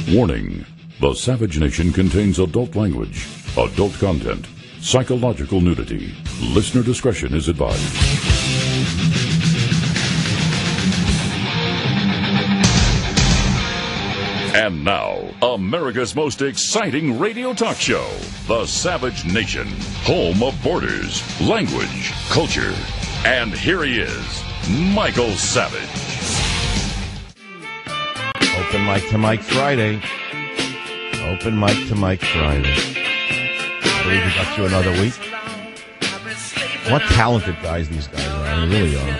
Warning: the Savage Nation contains adult language, adult content, psychological nudity. Listener discretion is advised. And now, America's most exciting radio talk show, The Savage Nation, home of borders, language, culture. And here he is, Michael Savage. Open Mic to Mike Friday. Open Mic to Mike Friday. I believe we got through another week. What talented guys these guys are. They really are.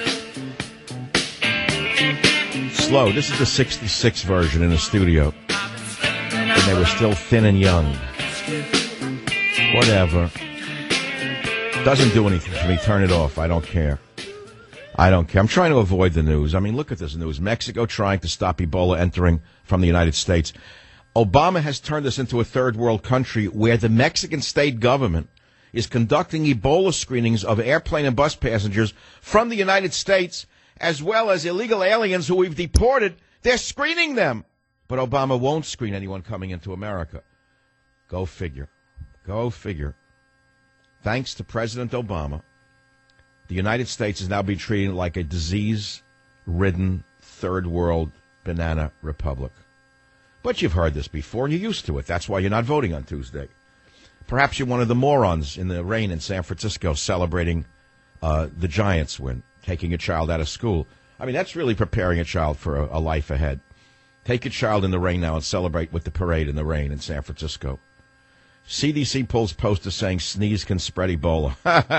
Slow. This is the 66 version in the studio. When they were still thin and young. Whatever. Doesn't do anything to me. Turn it off. I don't care. I don't care. I'm trying to avoid the news. I mean, look at this news. Mexico trying to stop Ebola entering from the United States. Obama has turned us into a third world country where the Mexican state government is conducting Ebola screenings of airplane and bus passengers from the United States, as well as illegal aliens who we've deported. They're screening them. But Obama won't screen anyone coming into America. Go figure. Go figure. Thanks to President Obama, the United States is now being treated like a disease-ridden third world banana republic. But you've heard this before, and you're used to it. That's why you're not voting on Tuesday. Perhaps you're one of the morons in the rain in San Francisco celebrating the Giants win, taking a child out of school. I mean, that's really preparing a child for a life ahead. Take a child in the rain now and celebrate with the parade in the rain in San Francisco. CDC pulls posters saying sneeze can spread Ebola.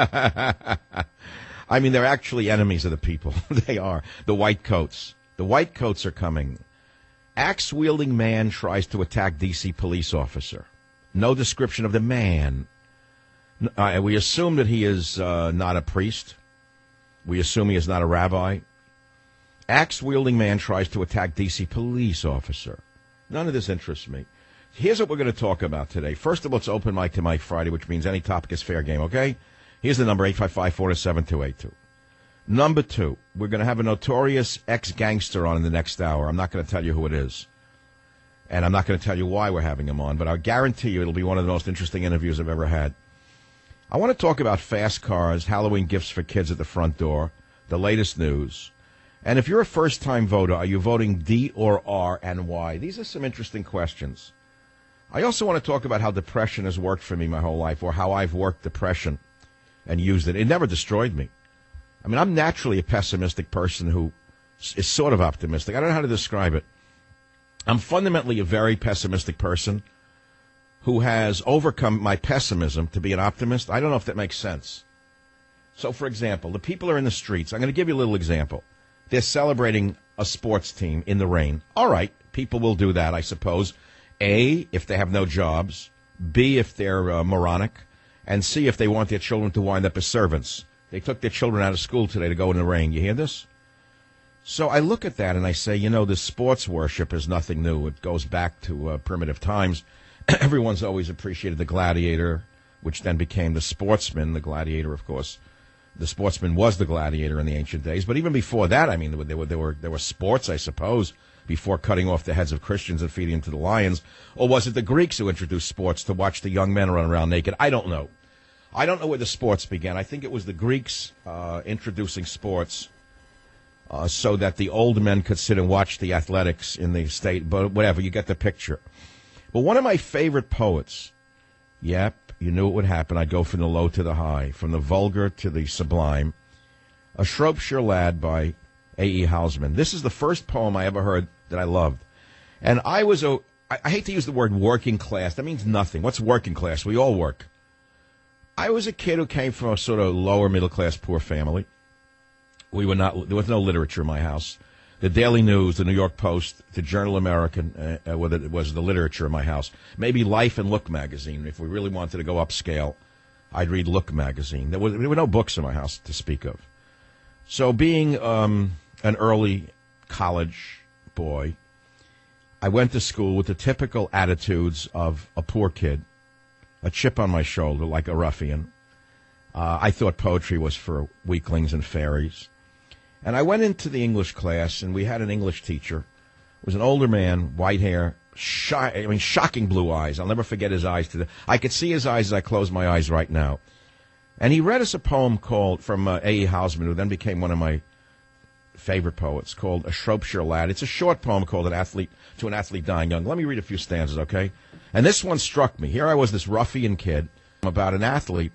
I mean, they're actually enemies of the people. They are. The white coats. The white coats are coming. Axe-wielding man tries to attack D.C. police officer. No description of the man. We assume that he is not a priest. We assume he is not a rabbi. Axe-wielding man tries to attack D.C. police officer. None of this interests me. Here's what we're going to talk about today. First of all, it's Open Mic to Mike Friday, which means any topic is fair game, okay? Here's the number, 855-407-282. Number two, we're going to have a notorious ex-gangster on in the next hour. I'm not going to tell you who it is. And I'm not going to tell you why we're having him on, but I guarantee you it'll be one of the most interesting interviews I've ever had. I want to talk about fast cars, Halloween gifts for kids at the front door, the latest news. And if you're a first-time voter, are you voting D or R and why? These are some interesting questions. I also want to talk about how depression has worked for me my whole life, or how I've worked depression and used it. It never destroyed me. I mean, I'm naturally a pessimistic person who is sort of optimistic. I don't know how to describe it. I'm fundamentally a very pessimistic person who has overcome my pessimism to be an optimist. I don't know if that makes sense. So, for example, the people are in the streets. I'm going to give you a little example. They're celebrating a sports team in the rain. All right, people will do that, I suppose. A, if they have no jobs. B, if they're moronic. And C, if they want their children to wind up as servants. They took their children out of school today to go in the rain. You hear this? So I look at that and I say, you know, this sports worship is nothing new. It goes back to primitive times. Everyone's always appreciated the gladiator, which then became the sportsman. The gladiator, of course. The sportsman was the gladiator in the ancient days. But even before that, I mean, there were sports, I suppose, before cutting off the heads of Christians and feeding them to the lions. Or was it the Greeks who introduced sports to watch the young men run around naked? I don't know. I don't know where the sports began. I think it was the Greeks introducing sports so that the old men could sit and watch the athletics in the state. But whatever, you get the picture. But one of my favorite poets, yep, you knew it would happen. I'd go from the low to the high, from the vulgar to the sublime. A Shropshire Lad by A.E. Housman. This is the first poem I ever heard that I loved. And I hate to use the word working class. That means nothing. What's working class? We all work. I was a kid who came from a sort of lower middle class poor family. There was no literature in my house. The Daily News, the New York Post, the Journal American, was the literature in my house. Maybe Life and Look magazine. If we really wanted to go upscale, I'd read Look magazine. There were no books in my house to speak of. So being an early college boy, I went to school with the typical attitudes of a poor kid, a chip on my shoulder like a ruffian. I thought poetry was for weaklings and fairies. And I went into the English class, and we had an English teacher. It was an older man, white hair, shocking blue eyes. I'll never forget his eyes. I could see his eyes as I close my eyes right now. And he read us a poem called from A.E. Housman, who then became one of my favorite poets, called A Shropshire Lad. It's a short poem called an athlete dying young. Let me read a few stanzas, okay? And this one struck me. Here I was, this ruffian kid, about an athlete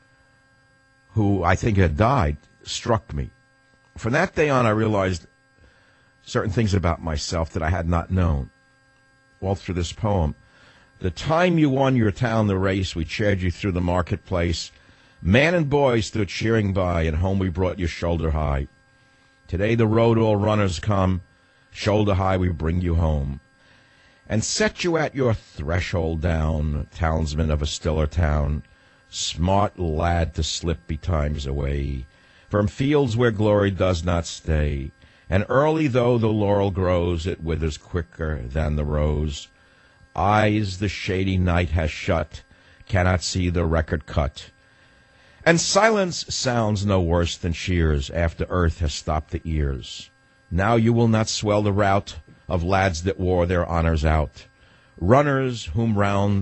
who I think had died, struck me. From that day on, I realized certain things about myself that I had not known. All through this poem. The time you won your town the race, we cheered you through the marketplace. Man and boy stood cheering by, and home we brought you shoulder high. Today the road all runners come, shoulder high we bring you home. And set you at your threshold down, townsman of a stiller town, smart lad to slip betimes away, from fields where glory does not stay. And early though the laurel grows, it withers quicker than the rose. Eyes the shady night has shut, cannot see the record cut. And silence sounds no worse than cheers after earth has stopped the ears. Now you will not swell the rout of lads that wore their honors out, runners whom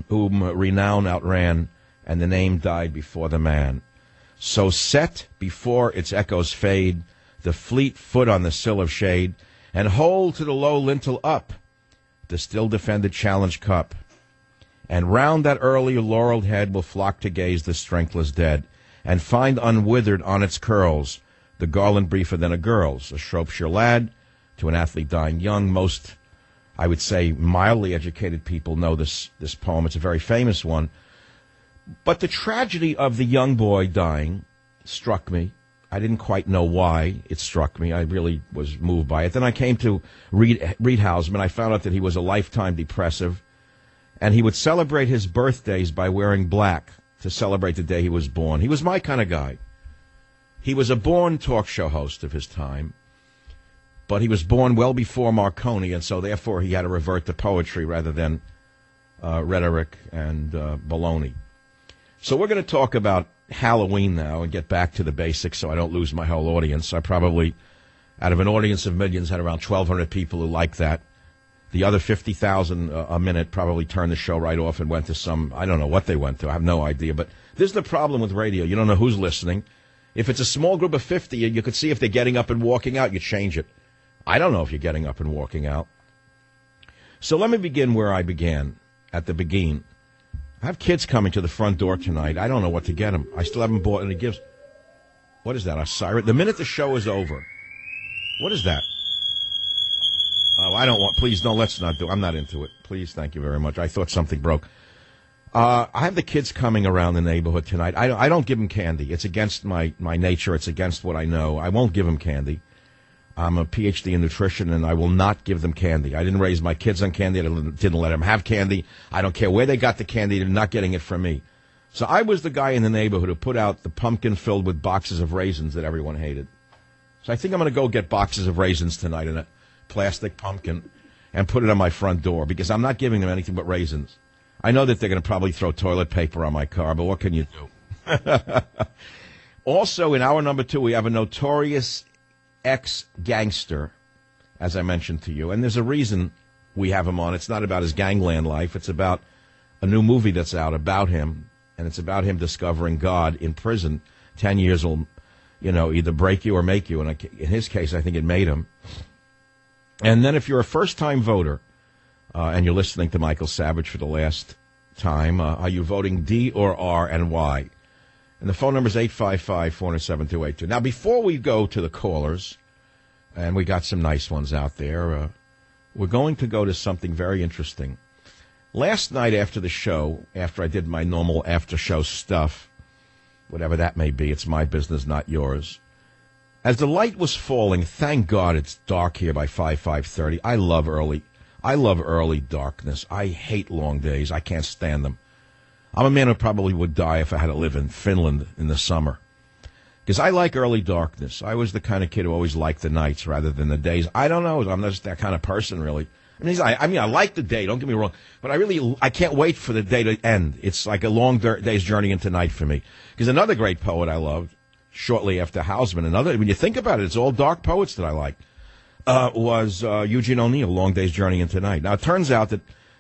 renown outran, and the name died before the man. So set before its echoes fade, the fleet foot on the sill of shade, and hold to the low lintel up the still defended challenge cup. And round that early laureled head will flock to gaze the strengthless dead, and find unwithered on its curls the garland briefer than a girl's. A Shropshire lad to an athlete dying young. Most, I would say, mildly educated people know this poem. It's a very famous one. But the tragedy of the young boy dying struck me. I didn't quite know why it struck me. I really was moved by it. Then I came to read Housman. I found out that he was a lifetime depressive, and he would celebrate his birthdays by wearing black to celebrate the day he was born. He was my kind of guy. He was a born talk show host of his time, but he was born well before Marconi, and so therefore he had to revert to poetry rather than rhetoric and baloney. So we're going to talk about Halloween now and get back to the basics so I don't lose my whole audience. I probably, out of an audience of millions, had around 1,200 people who like that. The other 50,000 a minute probably turned the show right off and went to some, I don't know what they went to. I have no idea. But this is the problem with radio. You don't know who's listening. If it's a small group of 50, you could see if they're getting up and walking out, you change it. I don't know if you're getting up and walking out. So let me begin where I began, at the beginning. I have kids coming to the front door tonight. I don't know what to get them. I still haven't bought any gifts. What is that, a siren? The minute the show is over. What is that? Oh, I don't want, please, no, let's not do, I'm not into it. Please, thank you very much. I thought something broke. I have the kids coming around the neighborhood tonight. I don't give them candy. It's against my nature. It's against what I know. I won't give them candy. I'm a PhD in nutrition, and I will not give them candy. I didn't raise my kids on candy. I didn't let them have candy. I don't care where they got the candy. They're not getting it from me. So I was the guy in the neighborhood who put out the pumpkin filled with boxes of raisins that everyone hated. So I think I'm going to go get boxes of raisins tonight in a plastic pumpkin and put it on my front door because I'm not giving them anything but raisins. I know that they're going to probably throw toilet paper on my car, but what can you do? Also, in hour number 2, we have a notorious ex-gangster, as I mentioned to you. And there's a reason we have him on. It's not about his gangland life. It's about a new movie that's out about him, and it's about him discovering God in prison. 10 years will, either break you or make you. And in his case, I think it made him. And then if you're a first-time voter, and you're listening to Michael Savage for the last time, are you voting D or R and why? And the phone number is 855-407-282. Now, before we go to the callers, and we got some nice ones out there, we're going to go to something very interesting. Last night after the show, after I did my normal after-show stuff, whatever that may be, it's my business, not yours. As the light was falling, thank God it's dark here by 5:30. I love early darkness. I hate long days. I can't stand them. I'm a man who probably would die if I had to live in Finland in the summer. Because I like early darkness. I was the kind of kid who always liked the nights rather than the days. I don't know. I'm not just that kind of person, really. I like the day. Don't get me wrong. But I can't wait for the day to end. It's like a long day's journey into night for me. Because another great poet I loved, shortly after Housman, when you think about it, it's all dark poets that I like, was Eugene O'Neill, Long Day's Journey into Night. Now, it turns out that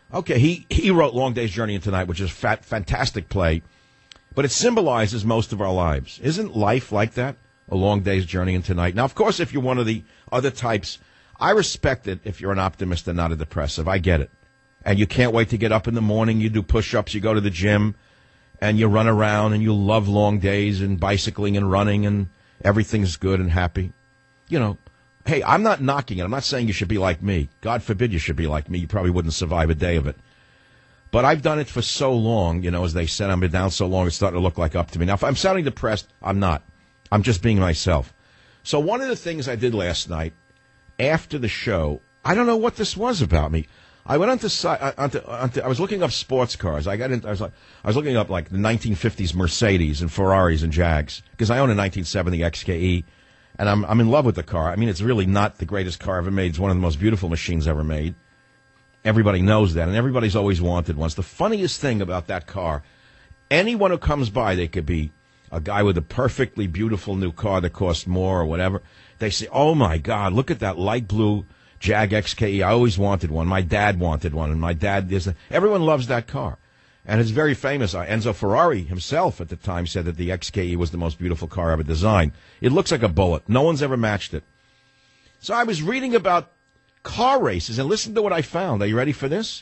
Okay, he wrote Long Day's Journey into Night, which is a fantastic play, but it symbolizes most of our lives. Isn't life like that? A long day's journey into night. Now, of course, if you're one of the other types, I respect it if you're an optimist and not a depressive. I get it. And you can't wait to get up in the morning, you do push-ups, you go to the gym, and you run around, and you love long days and bicycling and running, and everything's good and happy. You know, hey, I'm not knocking it. I'm not saying you should be like me. God forbid you should be like me. You probably wouldn't survive a day of it. But I've done it for so long, you know, as they said, I've been down so long, it's starting to look like up to me. Now, if I'm sounding depressed, I'm not. I'm just being myself. So one of the things I did last night after the show, I don't know what this was about me. I went I was looking up sports cars. I was looking up like the 1950s Mercedes and Ferraris and Jags because I own a 1970 XKE, and I'm in love with the car. I mean, it's really not the greatest car ever made. It's one of the most beautiful machines ever made. Everybody knows that, and everybody's always wanted one. The funniest thing about that car, anyone who comes by, they could be a guy with a perfectly beautiful new car that costs more or whatever. They say, oh, my God, look at that light blue Jag XKE. I always wanted one. My dad wanted one, and my dad is. Everyone loves that car, and it's very famous. Enzo Ferrari himself at the time said that the XKE was the most beautiful car ever designed. It looks like a bullet. No one's ever matched it. So I was reading about car races, and listen to what I found. Are you ready for this?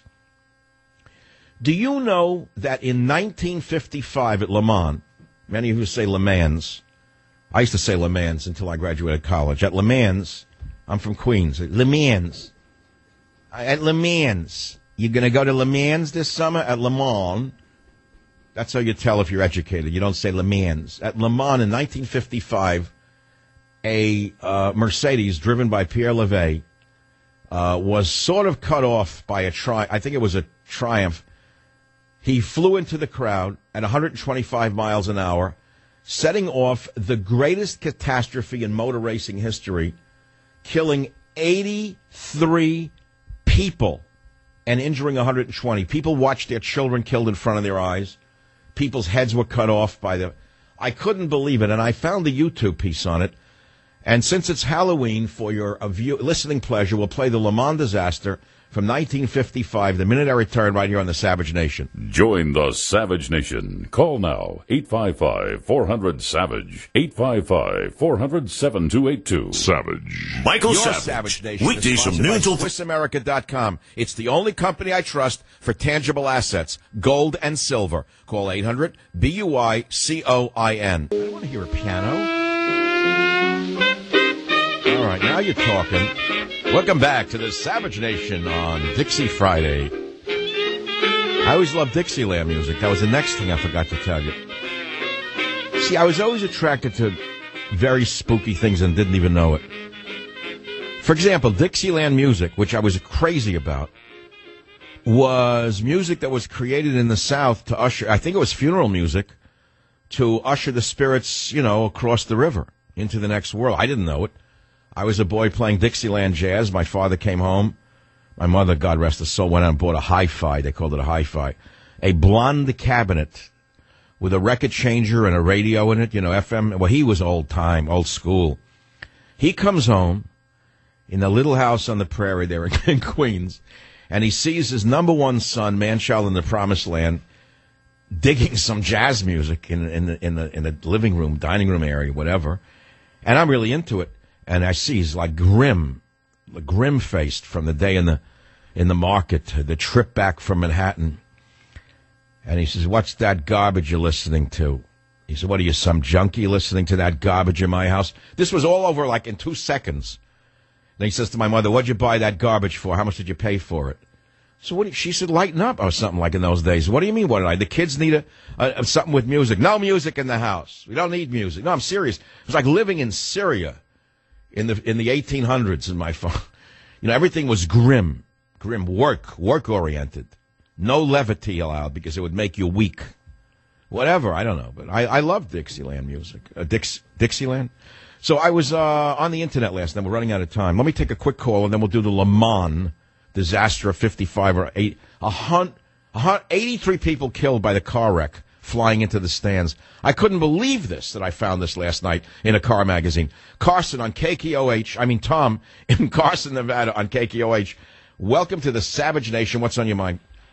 Do you know that in 1955 at Le Mans, many of you say Le Mans. I used to say Le Mans until I graduated college. At Le Mans, I'm from Queens. Le Mans. At Le Mans. You're going to go to Le Mans this summer? At Le Mans. That's how you tell if you're educated. You don't say Le Mans. At Le Mans in 1955, a Mercedes driven by Pierre Levey was sort of cut off by I think it was a Triumph. He flew into the crowd at 125 miles an hour, setting off the greatest catastrophe in motor racing history, killing 83 people and injuring 120. People watched their children killed in front of their eyes. People's heads were cut off by the... I couldn't believe it, and I found the YouTube piece on it. And since it's Halloween, for your listening pleasure, we'll play the Le Mans disaster from 1955, the minute I return right here on the Savage Nation. Join the Savage Nation. Call now, 855-400-SAVAGE, 855-400-7282. Savage. Michael Your Savage. Savage Nation Weekdays from noon till... SwissAmerica.com. It's the only company I trust for tangible assets, gold and silver. Call 800-BUICOIN. I want to hear a piano. All right, now you're talking. Welcome back to the Savage Nation on Dixie Friday. I always loved Dixieland music. That was the next thing I forgot to tell you. See, I was always attracted to very spooky things and didn't even know it. For example, Dixieland music, which I was crazy about, was music that was created in the South to usher, I think it was funeral music, to usher the spirits, you know, across the river into the next world. I didn't know it. I was a boy playing Dixieland jazz. My father came home. My mother, God rest her soul, went out and bought a hi-fi. They called it a hi-fi. A blonde cabinet with a record changer and a radio in it, you know, FM. Well, he was old time, old school. He comes home in the little house on the prairie there in Queens, and he sees his number one son, man-child in the promised land, digging some jazz music in the living room, dining room area, whatever. And I'm really into it. And I see he's like grim-faced from the day in the market, the trip back from Manhattan. And he says, "What's that garbage you're listening to?" He said, "What are you, some junkie listening to that garbage in my house?" This was all over like in 2 seconds. And he says to my mother, "What'd you buy that garbage for? How much did you pay for it?" So she said, "Lighten up," or something like in those days. What do you mean, what did I? The kids need something with music. No music in the house. We don't need music. No, I'm serious. It was like living in Syria. In the 1800s in my phone. You know, everything was grim, work oriented. No levity allowed because it would make you weak. Whatever, I don't know. But I love Dixieland music. Dixieland? So I was on the internet last night. We're running out of time. Let me take a quick call and then we'll do the Le Mans disaster of 55 or 8. 83 people killed by the car wreck flying into the stands. I couldn't believe this, that I found this last night in a car magazine. Carson on KKOH, Tom in Carson, Nevada on KKOH. Welcome to the Savage Nation. What's on your mind?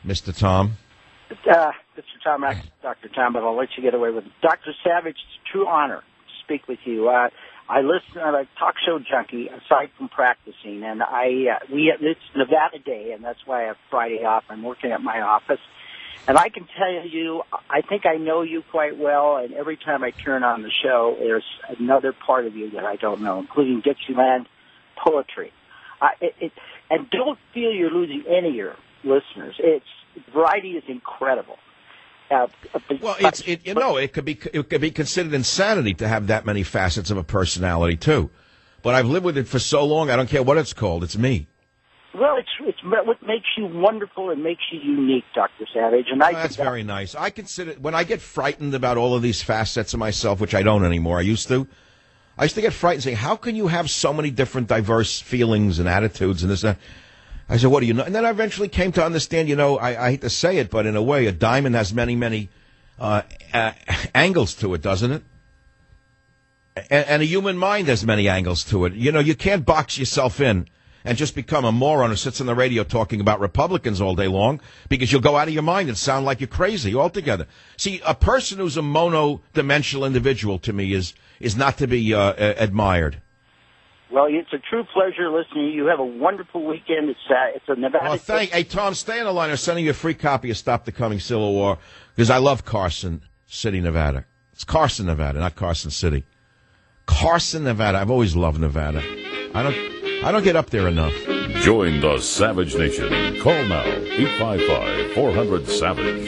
Mr. Tom? Mr. Tom, Dr. Tom, but I'll let you get away with it. Dr. Savage, it's a true honor to speak with you. I listen to a talk show junkie aside from practicing, and it's Nevada Day, and that's why I have Friday off. I'm working at my office, and I can tell you, I think I know you quite well, and every time I turn on the show, there's another part of you that I don't know, including Dixieland poetry. And don't feel you're losing any of your listeners. Variety is incredible. Well, it could be considered insanity to have that many facets of a personality too. But I've lived with it for so long, I don't care what it's called. It's me. Well, it's what makes you wonderful and makes you unique, Dr. Savage. And that's very nice. I consider when I get frightened about all of these facets of myself, which I don't anymore. I used to get frightened, saying, "How can you have so many different, diverse feelings and attitudes and this and that?" I said, what do you know? And then I eventually came to understand, I hate to say it, but in a way, a diamond has many, many angles to it, doesn't it? And a human mind has many angles to it. You can't box yourself in and just become a moron who sits on the radio talking about Republicans all day long, because you'll go out of your mind and sound like you're crazy altogether. See, a person who's a mono-dimensional individual to me is not to be admired. Well, it's a true pleasure listening. You have a wonderful weekend. It's a Nevada. Hey, Tom, stay on the line. I'm sending you a free copy of Stop the Coming Civil War, because I love Carson City, Nevada. It's Carson, Nevada, not Carson City. Carson, Nevada. I've always loved Nevada. I don't get up there enough. Join the Savage Nation. Call now, 855-400-SAVAGE,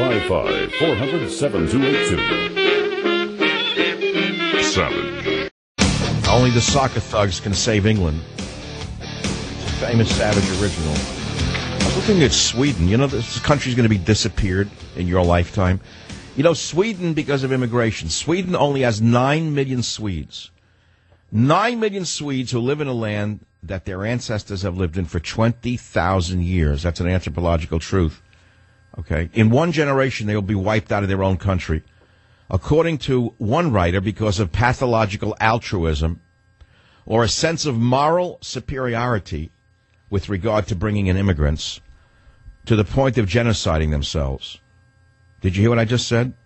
855-400-7282. Savage. Only the soccer thugs can save England. It's a famous Savage original. I was looking at Sweden. This country's going to be disappeared in your lifetime. Sweden, because of immigration, Sweden only has 9 million Swedes. 9 million Swedes who live in a land that their ancestors have lived in for 20,000 years. That's an anthropological truth. Okay? In one generation, they will be wiped out of their own country. According to one writer, because of pathological altruism or a sense of moral superiority with regard to bringing in immigrants to the point of genociding themselves. Did you hear what I just said?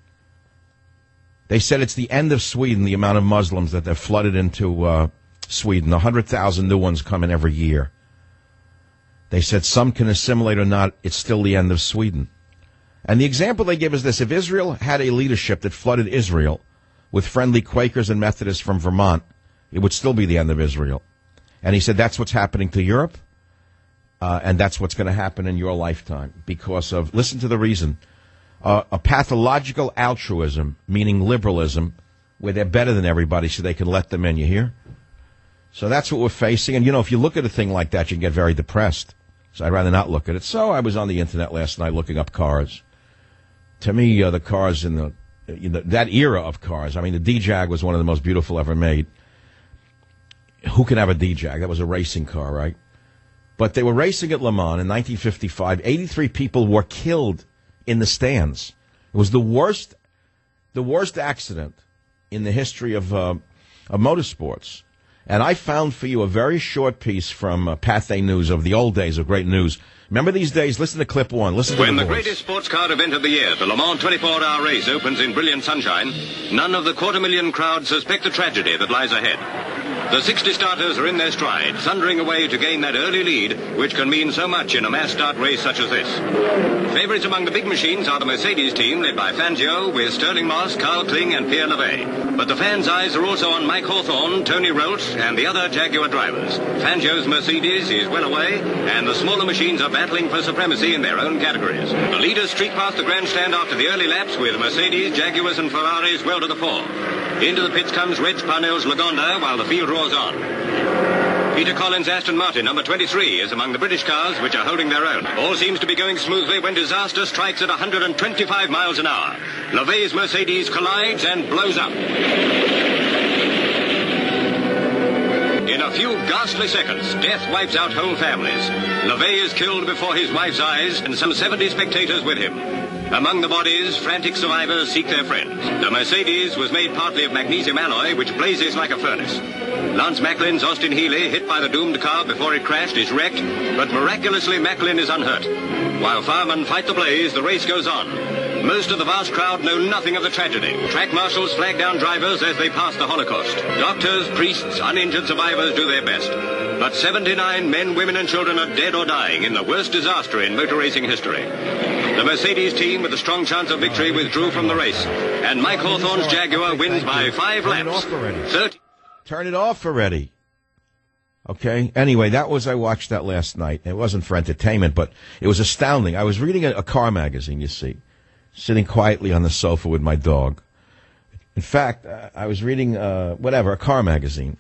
They said it's the end of Sweden, the amount of Muslims that they've flooded into Sweden. 100,000 new ones come in every year. They said some can assimilate or not, it's still the end of Sweden. And the example they give is this. If Israel had a leadership that flooded Israel with friendly Quakers and Methodists from Vermont, it would still be the end of Israel. And he said that's what's happening to Europe, and that's what's going to happen in your lifetime because of, listen to the reason, a pathological altruism, meaning liberalism, where they're better than everybody so they can let them in, you hear? So that's what we're facing. And, if you look at a thing like that, you can get very depressed. So I'd rather not look at it. So I was on the Internet last night looking up cars. To me, the cars in that era of cars, I mean, the D-Jag was one of the most beautiful ever made. Who can have a D-Jag? That was a racing car, right? But they were racing at Le Mans in 1955. 83 people were killed in the stands. It was the worst accident in the history of motorsports. And I found for you a very short piece from Pathé News of the old days of great news. Remember these days? Listen to clip one. Listen to when the voice. Greatest sports car event of the year, the Le Mans 24-hour race, opens in brilliant sunshine, none of the 250,000 crowd suspect the tragedy that lies ahead. The 60 starters are in their stride, thundering away to gain that early lead, which can mean so much in a mass start race such as this. Favourites among the big machines are the Mercedes team, led by Fangio, with Sterling Moss, Carl Kling and Pierre Levey. But the fans' eyes are also on Mike Hawthorne, Tony Rolt and the other Jaguar drivers. Fangio's Mercedes is well away, and the smaller machines are battling for supremacy in their own categories. The leaders streak past the grandstand after the early laps, with Mercedes, Jaguars and Ferraris well to the fore. Into the pits comes Reg Parnell's Lagonda, while the field roars on. Peter Collins' Aston Martin, number 23, is among the British cars which are holding their own. All seems to be going smoothly when disaster strikes at 125 miles an hour. Levey's Mercedes collides and blows up. In a few ghastly seconds, death wipes out whole families. Levey is killed before his wife's eyes and some 70 spectators with him. Among the bodies, frantic survivors seek their friends. The Mercedes was made partly of magnesium alloy, which blazes like a furnace. Lance Macklin's Austin Healey, hit by the doomed car before it crashed, is wrecked, but miraculously Macklin is unhurt. While firemen fight the blaze, the race goes on. Most of the vast crowd know nothing of the tragedy. Track marshals flag down drivers as they pass the Holocaust. Doctors, priests, uninjured survivors do their best. But 79 men, women, and children are dead or dying in the worst disaster in motor racing history. The Mercedes team, with a strong chance of victory, withdrew from the race. And Mike Hawthorne's Jaguar wins by 5 laps. Turn it off already. Okay? Anyway, I watched that last night. It wasn't for entertainment, but it was astounding. I was reading a car magazine, you see, sitting quietly on the sofa with my dog. In fact, I was reading, a car magazine.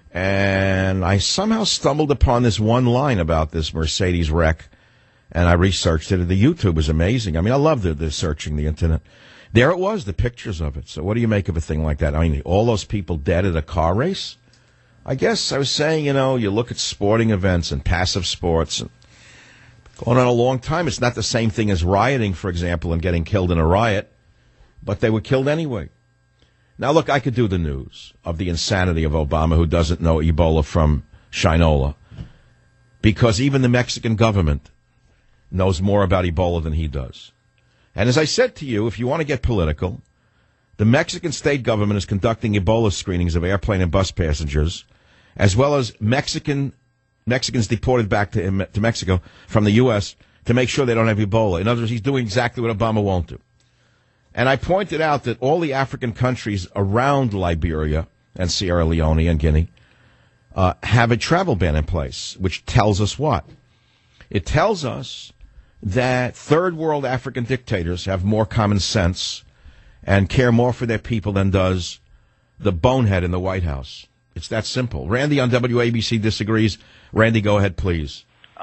And I somehow stumbled upon this one line about this Mercedes wreck. And I researched it. The YouTube was amazing. I mean, I love the searching the internet. There it was, the pictures of it. So what do you make of a thing like that? I mean, all those people dead at a car race? I guess I was saying, you look at sporting events and passive sports and going on a long time. It's not the same thing as rioting, for example, and getting killed in a riot. But they were killed anyway. Now, look, I could do the news of the insanity of Obama, who doesn't know Ebola from Shinola, because even the Mexican government knows more about Ebola than he does. And as I said to you, if you want to get political, the Mexican state government is conducting Ebola screenings of airplane and bus passengers, as well as Mexicans deported back to Mexico from the U.S. to make sure they don't have Ebola. In other words, he's doing exactly what Obama won't do. And I pointed out that all the African countries around Liberia and Sierra Leone and Guinea have a travel ban in place, which tells us what? It tells us that third world African dictators have more common sense and care more for their people than does the bonehead in the White House. It's that simple. Randy on WABC disagrees. Randy, go ahead, please.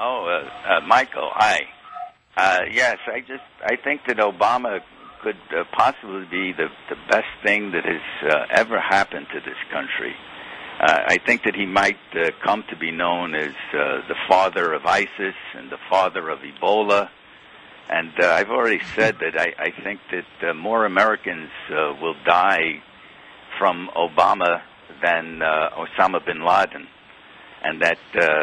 Michael, hi. Yes, I think that Obama could possibly be the best thing that has ever happened to this country. I think that he might come to be known as the father of ISIS and the father of Ebola. And I've already said that I think that more Americans will die from Obama than Osama bin Laden, and that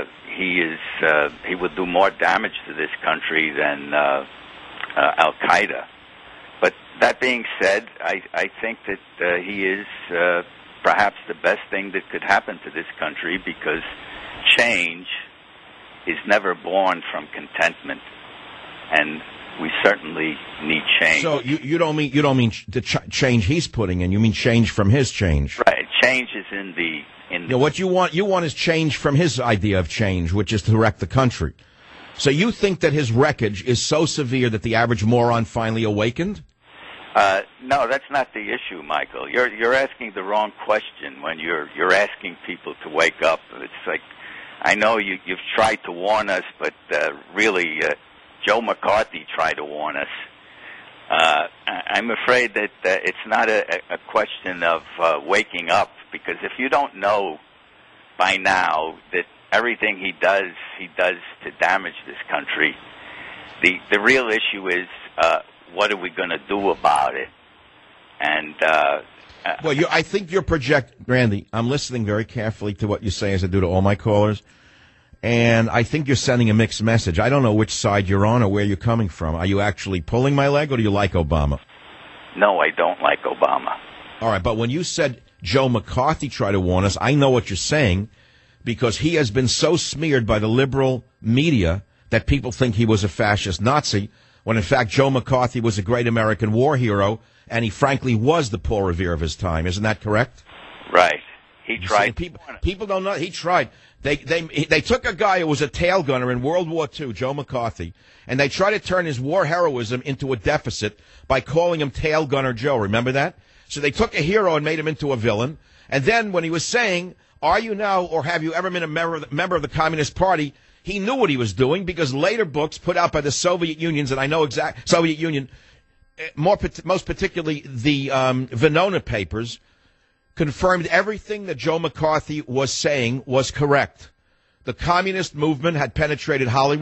he would do more damage to this country than Al-Qaeda. But that being said, I think that he is perhaps the best thing that could happen to this country, because change is never born from contentment, and we certainly need change. So you don't mean the change he's putting in. You mean change from his change. Right. Change is in the what you want is change from his idea of change, which is to wreck the country. So you think that his wreckage is so severe that the average moron finally awakened? No, that's not the issue, Michael. You're asking the wrong question when you're asking people to wake up. It's like, I know you've tried to warn us, but really, Joe McCarthy tried to warn us. I'm afraid that it's not a question of waking up, because if you don't know by now that everything he does to damage this country, the real issue is what are we going to do about it? And well, I think you're Randy, I'm listening very carefully to what you say, as I do to all my callers, and I think you're sending a mixed message. I don't know which side you're on or where you're coming from. Are you actually pulling my leg, or do you like Obama? No, I don't like Obama. All right, but when you said Joe McCarthy tried to warn us, I know what you're saying, because he has been so smeared by the liberal media that people think he was a fascist Nazi, when in fact Joe McCarthy was a great American war hero, and he frankly was the Paul Revere of his time. Isn't that correct? Right. He tried. People don't know. He tried. They took a guy who was a tail gunner in World War II, Joe McCarthy, and they tried to turn his war heroism into a deficit by calling him Tail Gunner Joe. Remember that? So they took a hero and made him into a villain. And then when he was saying, "Are you now, or have you ever been a member of the Communist Party?" he knew what he was doing, because later books put out by the Soviet Union, and I know Soviet Union, most particularly the Venona papers, confirmed everything that Joe McCarthy was saying was correct. The communist movement had penetrated Hollywood,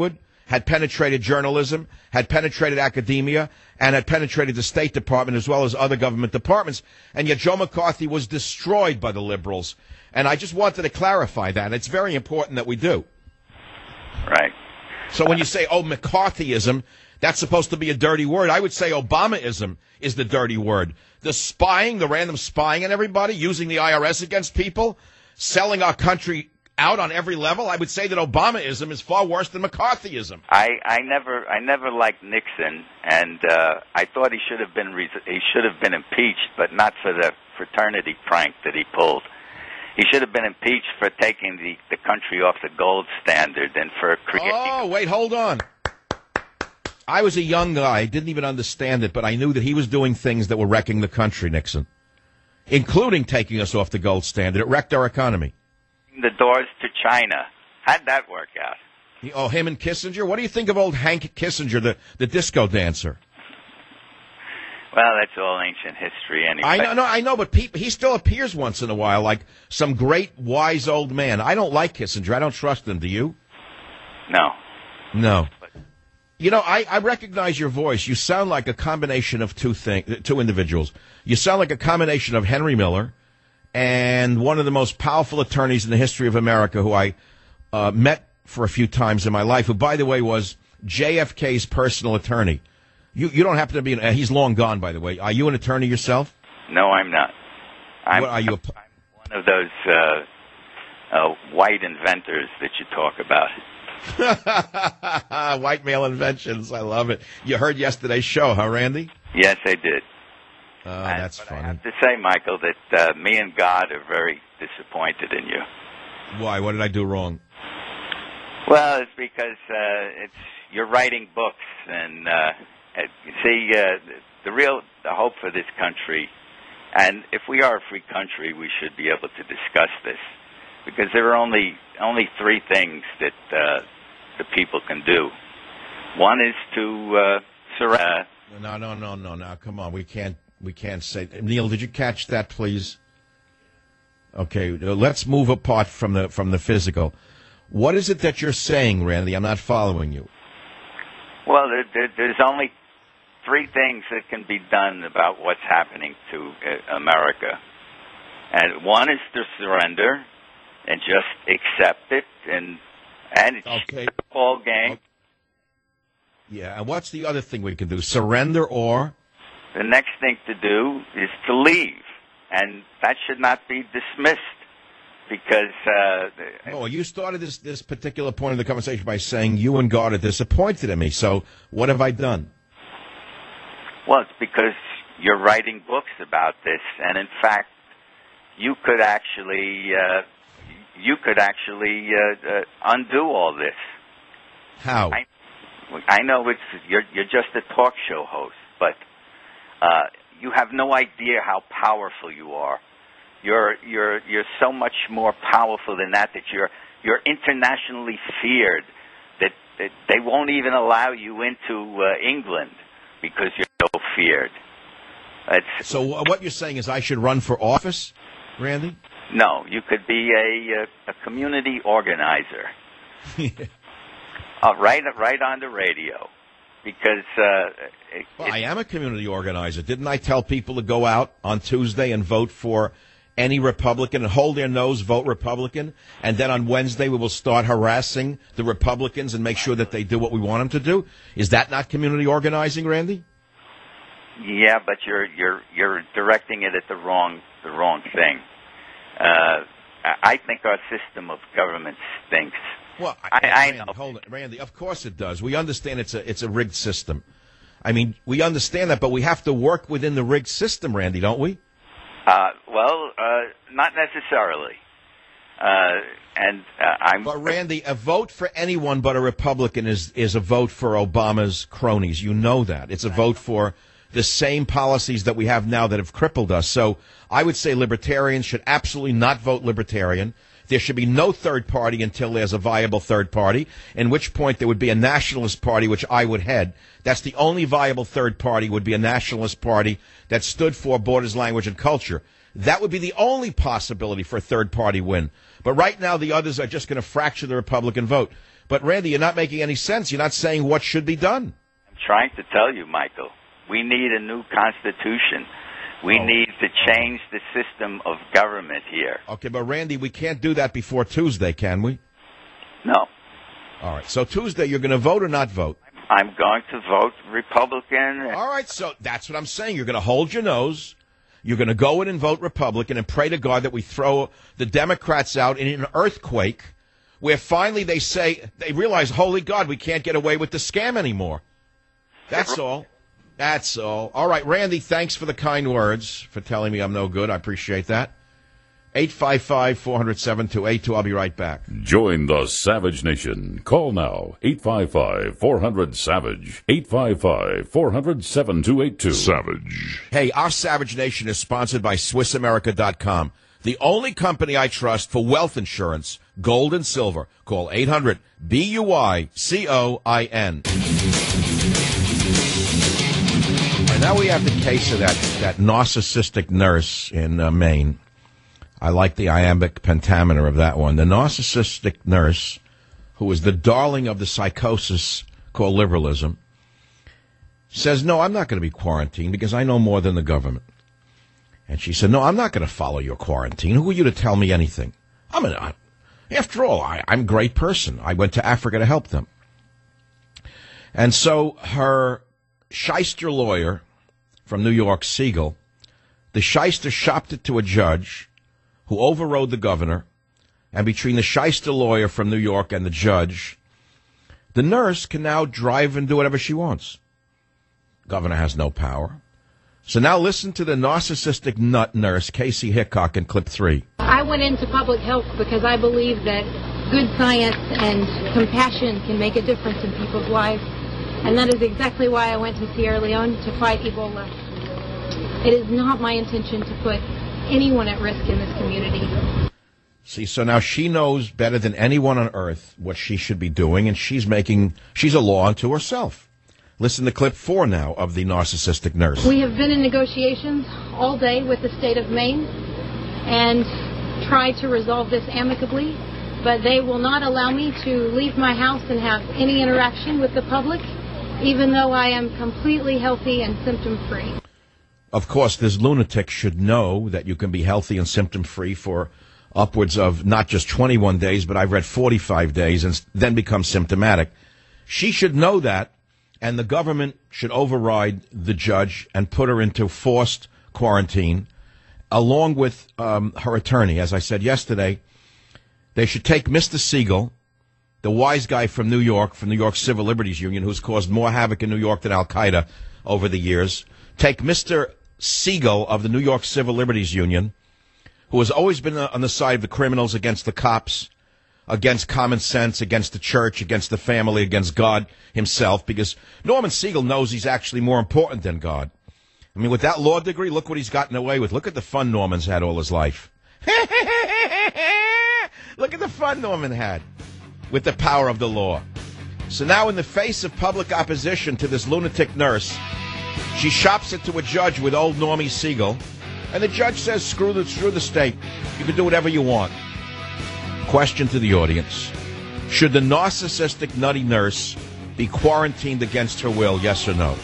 had penetrated journalism, had penetrated academia, and had penetrated the State Department as well as other government departments. And yet Joe McCarthy was destroyed by the liberals. And I just wanted to clarify that. It's very important that we do. Right. So when you say, oh, McCarthyism, that's supposed to be a dirty word. I would say Obamaism is the dirty word. The spying, the random spying on everybody, using the IRS against people, selling our country out on every level. I would say that Obamaism is far worse than McCarthyism. I never liked Nixon, and I thought he should have been impeached, but not for the fraternity prank that he pulled. He should have been impeached for taking the country off the gold standard and for creating... Oh, wait, hold on. I was a young guy, didn't even understand it, but I knew that he was doing things that were wrecking the country, Nixon, including taking us off the gold standard. It wrecked our economy. The doors to China. How'd that work out? Oh, him and Kissinger? What do you think of old Hank Kissinger, the disco dancer? Well, that's all ancient history anyway. I know, but he still appears once in a while like some great, wise old man. I don't like Kissinger. I don't trust him. Do you? No. You know, I recognize your voice. You sound like a combination of two individuals. You sound like a combination of Henry Miller and one of the most powerful attorneys in the history of America who I met for a few times in my life, who, by the way, was JFK's personal attorney. You don't happen to be he's long gone, by the way. Are you an attorney yourself? No, I'm not. I'm one of those white inventors that you talk about. White male inventions. I love it. You heard yesterday's show, huh, Randy? Yes, I did. Oh, that's funny. I have to say, Michael, that me and God are very disappointed in you. Why? What did I do wrong? Well, it's because you're writing books, and you see, the hope for this country, and if we are a free country, we should be able to discuss this, because there are only three things that the people can do. One is to surrender. No. Come on, we can't say. Neil, did you catch that, please? Okay, let's move apart from the physical. What is it that you're saying, Randy? I'm not following you. Well, there's only three things that can be done about what's happening to America. And one is to surrender and just accept it, and it's okay. The ball game. Okay. Yeah, and what's the other thing we can do? Surrender or? The next thing to do is to leave, and that should not be dismissed. Because you started this particular point of the conversation by saying you and God are disappointed in me. So what have I done? Well, it's because you're writing books about this, and in fact, you could actually undo all this. How? I know you're just a talk show host, but you have no idea how powerful you are. You're so much more powerful than that you're internationally feared, that they won't even allow you into England because you're so feared. So what you're saying is I should run for office, Randy? No, you could be a community organizer. Right on the radio. Because I am a community organizer. Didn't I tell people to go out on Tuesday and vote for any Republican and hold their nose, vote Republican, and then on Wednesday we will start harassing the Republicans and make sure that they do what we want them to do? Is that not community organizing, Randy? Yeah, but you're directing it at the wrong thing. I think our system of government stinks. Well, I know. Hold it, Randy. Of course it does. We understand it's a rigged system. I mean, we understand that, but we have to work within the rigged system, Randy, don't we? Not necessarily. But Randy, a vote for anyone but a Republican is a vote for Obama's cronies. You know that. It's a vote for the same policies that we have now that have crippled us. So I would say libertarians should absolutely not vote Libertarian. There should be no third party until there's a viable third party, in which point there would be a nationalist party, which I would head. That's the only viable third party, would be a nationalist party that stood for borders, language, and culture. That would be the only possibility for a third party win. But right now, the others are just going to fracture the Republican vote. But, Randy, you're not making any sense. You're not saying what should be done. I'm trying to tell you, Michael, we need a new constitution. We need to change the system of government here. Okay, but, Randy, we can't do that before Tuesday, can we? No. All right, so Tuesday you're going to vote or not vote? I'm going to vote Republican. All right, so that's what I'm saying. You're going to hold your nose. You're going to go in and vote Republican and pray to God that we throw the Democrats out in an earthquake where finally they realize, holy God, we can't get away with the scam anymore. That's all. That's all. All right, Randy, thanks for the kind words, for telling me I'm no good. I appreciate that. 855-400-7282. I'll be right back. Join the Savage Nation. Call now. 855-400-SAVAGE. 855-400-7282. Savage. Hey, our Savage Nation is sponsored by SwissAmerica.com, the only company I trust for wealth insurance, gold and silver. Call 800-BUICOIN. And now we have the case of that narcissistic nurse in Maine. I like the iambic pentameter of that one. The narcissistic nurse, who is the darling of the psychosis called liberalism, says, no, I'm not going to be quarantined because I know more than the government. And she said, no, I'm not going to follow your quarantine. Who are you to tell me anything? After all, I'm a great person. I went to Africa to help them. And so her shyster lawyer from New York, Siegel, the shyster shopped it to a judge who overrode the governor, and between the shyster lawyer from New York and the judge, the nurse can now drive and do whatever she wants. Governor has no power. So now listen to the narcissistic nut nurse, Casey Hickok, in clip 3. I went into public health because I believe that good science and compassion can make a difference in people's lives. And that is exactly why I went to Sierra Leone to fight Ebola. It is not my intention to put anyone at risk in this community. See, so now she knows better than anyone on earth what she should be doing, and she's a law unto herself. Listen to clip 4 now of the narcissistic nurse. We have been in negotiations all day with the state of Maine and tried to resolve this amicably, but they will not allow me to leave my house and have any interaction with the public, even though I am completely healthy and symptom-free. Of course, this lunatic should know that you can be healthy and symptom-free for upwards of not just 21 days, but I've read 45 days and then become symptomatic. She should know that, and the government should override the judge and put her into forced quarantine, along with her attorney. As I said yesterday, they should take Mr. Siegel, the wise guy from New York Civil Liberties Union, who's caused more havoc in New York than Al-Qaeda over the years. Take Mr. Siegel of the New York Civil Liberties Union, who has always been on the side of the criminals against the cops, against common sense, against the church, against the family, against God himself, because Norman Siegel knows he's actually more important than God. I mean, with that law degree, look what he's gotten away with. Look at the fun Norman's had all his life. Look at the fun Norman had with the power of the law. So now in the face of public opposition to this lunatic nurse, she shops it to a judge with old Normie Siegel, and the judge says, screw the state. You can do whatever you want. Question to the audience. Should the narcissistic nutty nurse be quarantined against her will, yes or no?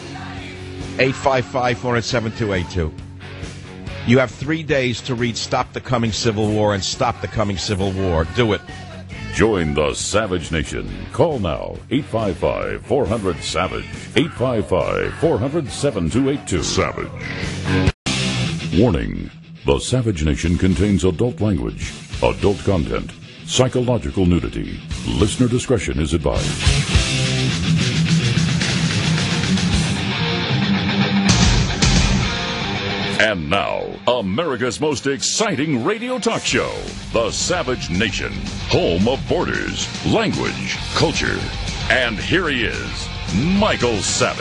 855-400-7282. You have 3 days to read Stop the Coming Civil War and Stop the Coming Civil War. Do it. Join the Savage Nation. Call now. 855-400-SAVAGE. 855-400-7282. Savage. Warning. The Savage Nation contains adult language, adult content, psychological nudity. Listener discretion is advised. And now, America's most exciting radio talk show, The Savage Nation, home of borders, language, culture. And here he is, Michael Savage.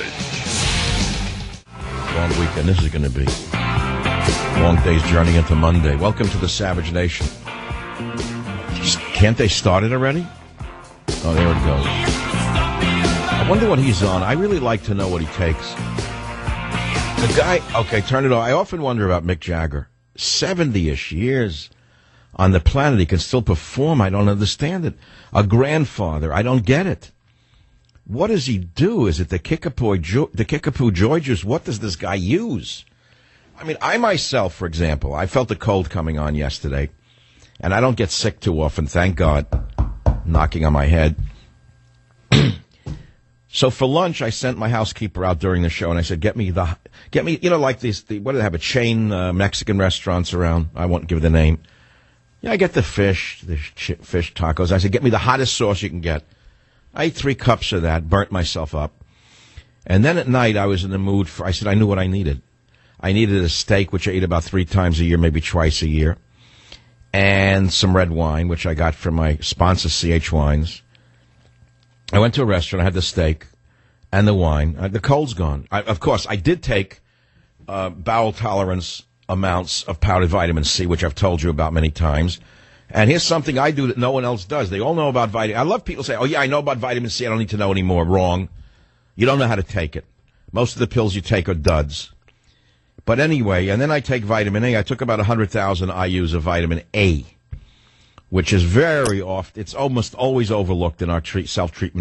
Long weekend this is going to be. Long day's journey into Monday. Welcome to The Savage Nation. Can't they start it already? Oh, there it goes. I wonder what he's on. I really like to know what he takes. The guy, okay, turn it on. I often wonder about Mick Jagger. 70-ish years on the planet. He can still perform. I don't understand it. A grandfather. I don't get it. What does he do? Is it the Kickapoo Georges? What does this guy use? I mean, I myself, for example, I felt a cold coming on yesterday, and I don't get sick too often, thank God, knocking on my head. So for lunch, I sent my housekeeper out during the show, and I said, get me, you know, like what do they have, a chain Mexican restaurants around? I won't give the name. Yeah, I get the fish tacos. I said, get me the hottest sauce you can get. I ate 3 cups of that, burnt myself up. And then at night, I was in the mood I said, I knew what I needed. I needed a steak, which I eat about 3 times a year, maybe twice a year, and some red wine, which I got from my sponsor, CH Wines. I went to a restaurant. I had the steak and the wine. The cold's gone. Of course, I did take bowel tolerance amounts of powdered vitamin C, which I've told you about many times. And here's something I do that no one else does. They all know about vitamin. I love people say, oh, yeah, I know about vitamin C. I don't need to know anymore. Wrong. You don't know how to take it. Most of the pills you take are duds. But anyway, and then I take vitamin A. I took about 100,000 IUs of vitamin A, which is very often, it's almost always overlooked in our self-treatment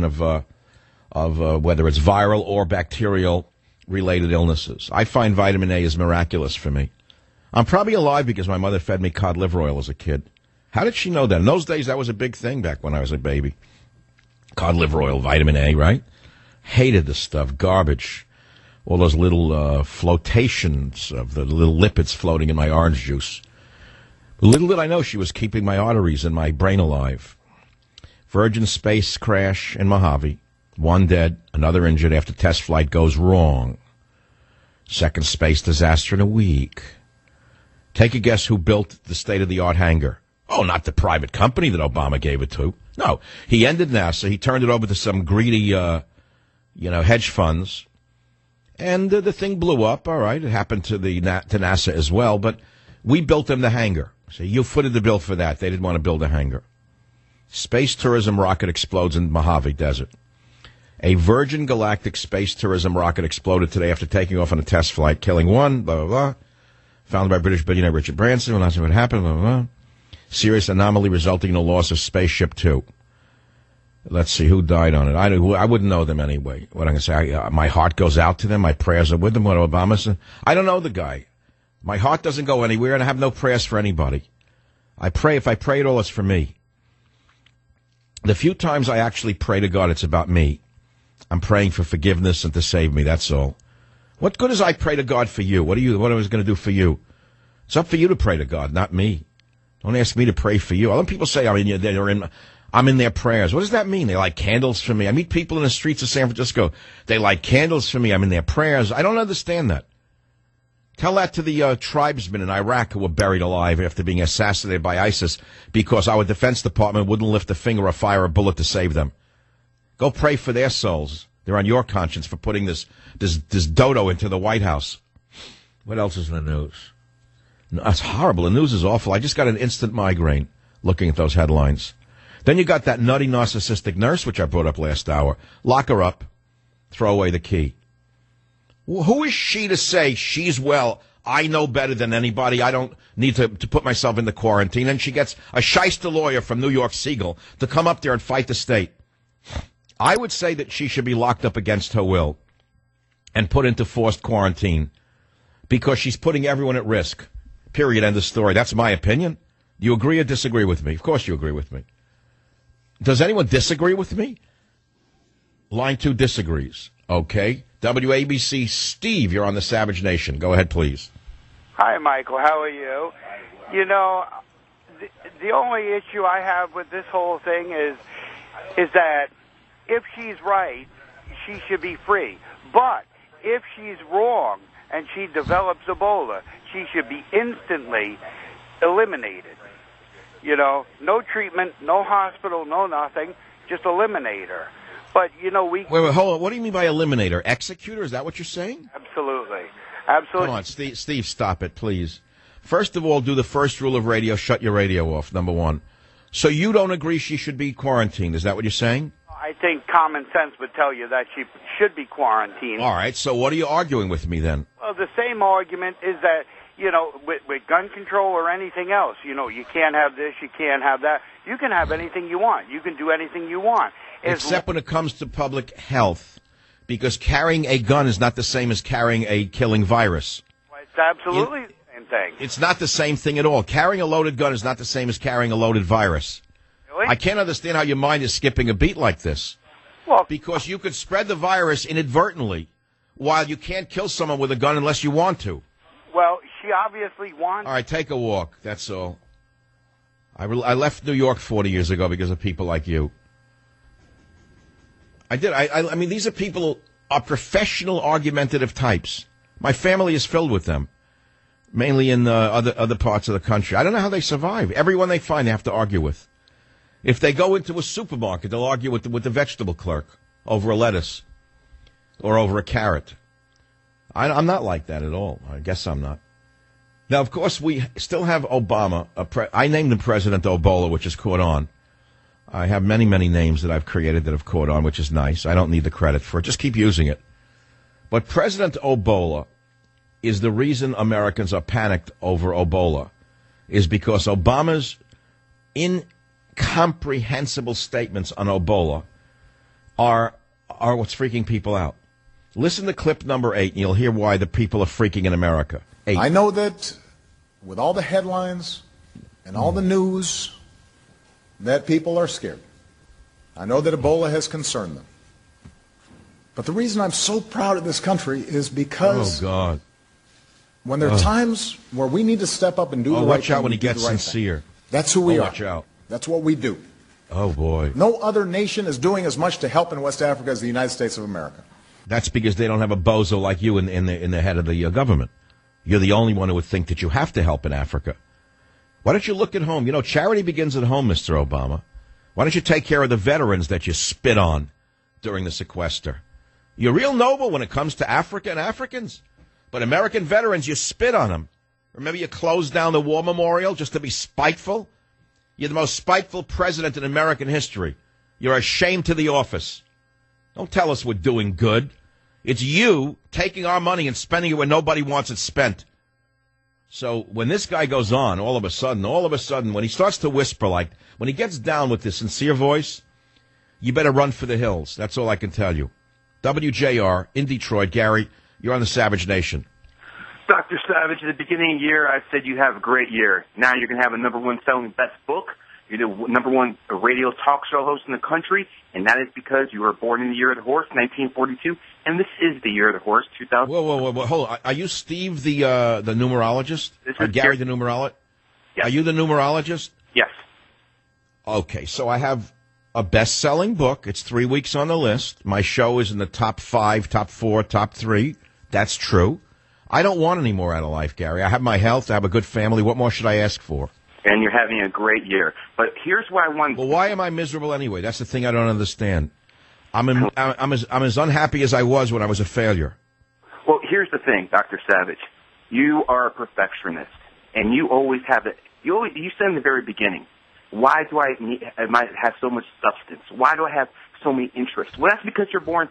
of whether it's viral or bacterial-related illnesses. I find vitamin A is miraculous for me. I'm probably alive because my mother fed me cod liver oil as a kid. How did she know that? In those days, that was a big thing back when I was a baby. Cod liver oil, vitamin A, right? Hated the stuff, garbage. All those little flotations of the little lipids floating in my orange juice. Little did I know she was keeping my arteries and my brain alive. Virgin space crash in Mojave. 1 dead, another injured after test flight goes wrong. Second space disaster in a week. Take a guess who built the state-of-the-art hangar. Oh, not the private company that Obama gave it to. No, he ended NASA. He turned it over to some greedy, hedge funds. And the thing blew up, all right. It happened to NASA as well, but we built them the hangar. So you footed the bill for that. They didn't want to build a hangar. Space tourism rocket explodes in Mojave Desert. A Virgin Galactic space tourism rocket exploded today after taking off on a test flight, killing 1, blah, blah, blah. Founded by British billionaire Richard Branson. Well, that's what happened, blah, blah, blah. Serious anomaly resulting in the loss of Spaceship Two. Let's see who died on it. I wouldn't know them anyway. What I'm going to say, my heart goes out to them. My prayers are with them. What Obama said. I don't know the guy. My heart doesn't go anywhere, and I have no prayers for anybody. If I pray at all, it's for me. The few times I actually pray to God, it's about me. I'm praying for forgiveness and to save me. That's all. What good is I pray to God for you? What I was going to do for you? It's up for you to pray to God, not me. Don't ask me to pray for you. A lot of people say, I'm in their prayers. What does that mean? They light candles for me. I meet people in the streets of San Francisco. They light candles for me. I'm in their prayers. I don't understand that. Tell that to the tribesmen in Iraq who were buried alive after being assassinated by ISIS because our Defense Department wouldn't lift a finger or fire a bullet to save them. Go pray for their souls. They're on your conscience for putting this dodo into the White House. What else is in the news? No, that's horrible. The news is awful. I just got an instant migraine looking at those headlines. Then you got that nutty narcissistic nurse, which I brought up last hour. Lock her up. Throw away the key. Who is she to say she's well? I know better than anybody. I don't need to put myself into quarantine. And she gets a shyster lawyer from New York Siegel to come up there and fight the state. I would say that she should be locked up against her will and put into forced quarantine because she's putting everyone at risk. Period. End of story. That's my opinion. Do you agree or disagree with me? Of course you agree with me. Does anyone disagree with me? Line 2 disagrees. Okay. WABC, Steve, you're on the Savage Nation. Go ahead, please. Hi, Michael. How are you? You know, the only issue I have with this whole thing is that if she's right, she should be free. But if she's wrong and she develops Ebola, she should be instantly eliminated. You know, no treatment, no hospital, no nothing, just eliminate her. But, you know, Wait, hold on. What do you mean by eliminate her? Execute her? Is that what you're saying? Absolutely. Absolutely. Come on, Steve, stop it, please. First of all, do the first rule of radio, shut your radio off, number one. So you don't agree she should be quarantined. Is that what you're saying? I think common sense would tell you that she should be quarantined. All right, so what are you arguing with me then? Well, the same argument is that you know, with gun control or anything else. You know, you can't have this, you can't have that. You can have anything you want. You can do anything you want. Except when it comes to public health, because carrying a gun is not the same as carrying a killing virus. It's absolutely the same thing. It's not the same thing at all. Carrying a loaded gun is not the same as carrying a loaded virus. Really? I can't understand how your mind is skipping a beat like this. Well, because you could spread the virus inadvertently while you can't kill someone with a gun unless you want to. Well, she obviously wants... All right, take a walk. That's all. I left New York 40 years ago because of people like you. I did. I mean, these are people, are professional argumentative types. My family is filled with them, mainly in other parts of the country. I don't know how they survive. Everyone they find they have to argue with. If they go into a supermarket, they'll argue with the vegetable clerk over a lettuce or over a carrot. I'm not like that at all. I guess I'm not. Now, of course, we still have Obama. I named him President Obola, which has caught on. I have many, many names that I've created that have caught on, which is nice. I don't need the credit for it. Just keep using it. But President Obola is the reason Americans are panicked over Ebola, is because Obama's incomprehensible statements on Ebola are what's freaking people out. Listen to clip number 8, and you'll hear why the people are freaking in America. 8. I know that with all the headlines and all the news, that people are scared. I know that Ebola has concerned them. But the reason I'm so proud of this country is because when there are times where we need to step up and do the right thing. Watch out when he gets sincere. That's who we are. Watch out. That's what we do. Oh, boy. No other nation is doing as much to help in West Africa as the United States of America. That's because they don't have a bozo like you in the head of the government. You're the only one who would think that you have to help in Africa. Why don't you look at home? You know, charity begins at home, Mr. Obama. Why don't you take care of the veterans that you spit on during the sequester? You're real noble when it comes to Africa and Africans. But American veterans, you spit on them. Remember you closed down the war memorial just to be spiteful? You're the most spiteful president in American history. You're a shame to the office. Don't tell us we're doing good. It's you taking our money and spending it where nobody wants it spent. So when this guy goes on, all of a sudden, when he starts to whisper, like when he gets down with this sincere voice, you better run for the hills. That's all I can tell you. WJR in Detroit. Gary, you're on the Savage Nation. Dr. Savage, at the beginning of the year, I said you have a great year. Now you're going to have a #1 selling best book. You're the #1 radio talk show host in the country, and that is because you were born in the year of the horse, 1942, and this is the year of the horse, 2000. Whoa, hold on. Are you Steve, the numerologist? This is Gary, the numerologist? Yes. Are you the numerologist? Yes. Okay, so I have a best-selling book. It's 3 weeks on the list. My show is in the top 5, top 4, top 3. That's true. I don't want any more out of life, Gary. I have my health. I have a good family. What more should I ask for? And you're having a great year. But here's why I want... Well, why am I miserable anyway? That's the thing I don't understand. I'm as unhappy as I was when I was a failure. Well, here's the thing, Dr. Savage. You are a perfectionist, and you always have it. You said in the very beginning, why do I have so much substance? Why do I have so many interests? Well, that's because you're born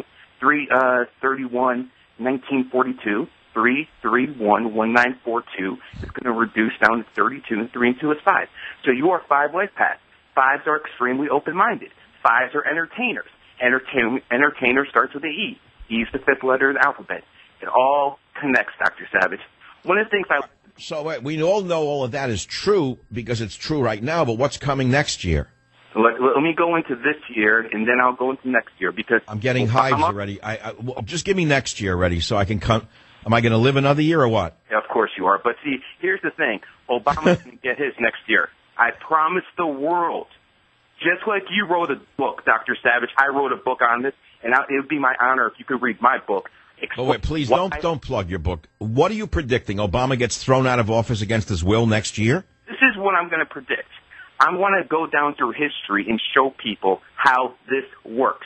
3/31, 1942. 3/31/1942 is going to reduce down to 32, and 3 and 2 is 5. So you are 5 life paths. 5s are extremely open-minded. 5s are entertainers. Entertainer starts with an E. E is the 5th letter of the alphabet. It all connects, Dr. Savage. One of the things So we all know all of that is true because it's true right now, but what's coming next year? Let me go into this year, and then I'll go into next year because... I'm getting hives already. Just give me next year ready so I can come... Am I going to live another year or what? Yeah, of course you are. But see, here's the thing. Obama's going to get his next year. I promise the world. Just like you wrote a book, Dr. Savage, I wrote a book on this, and it would be my honor if you could read my book. Oh, wait, please, don't plug your book. What are you predicting? Obama gets thrown out of office against his will next year? This is what I'm going to predict. I want to go down through history and show people how this works.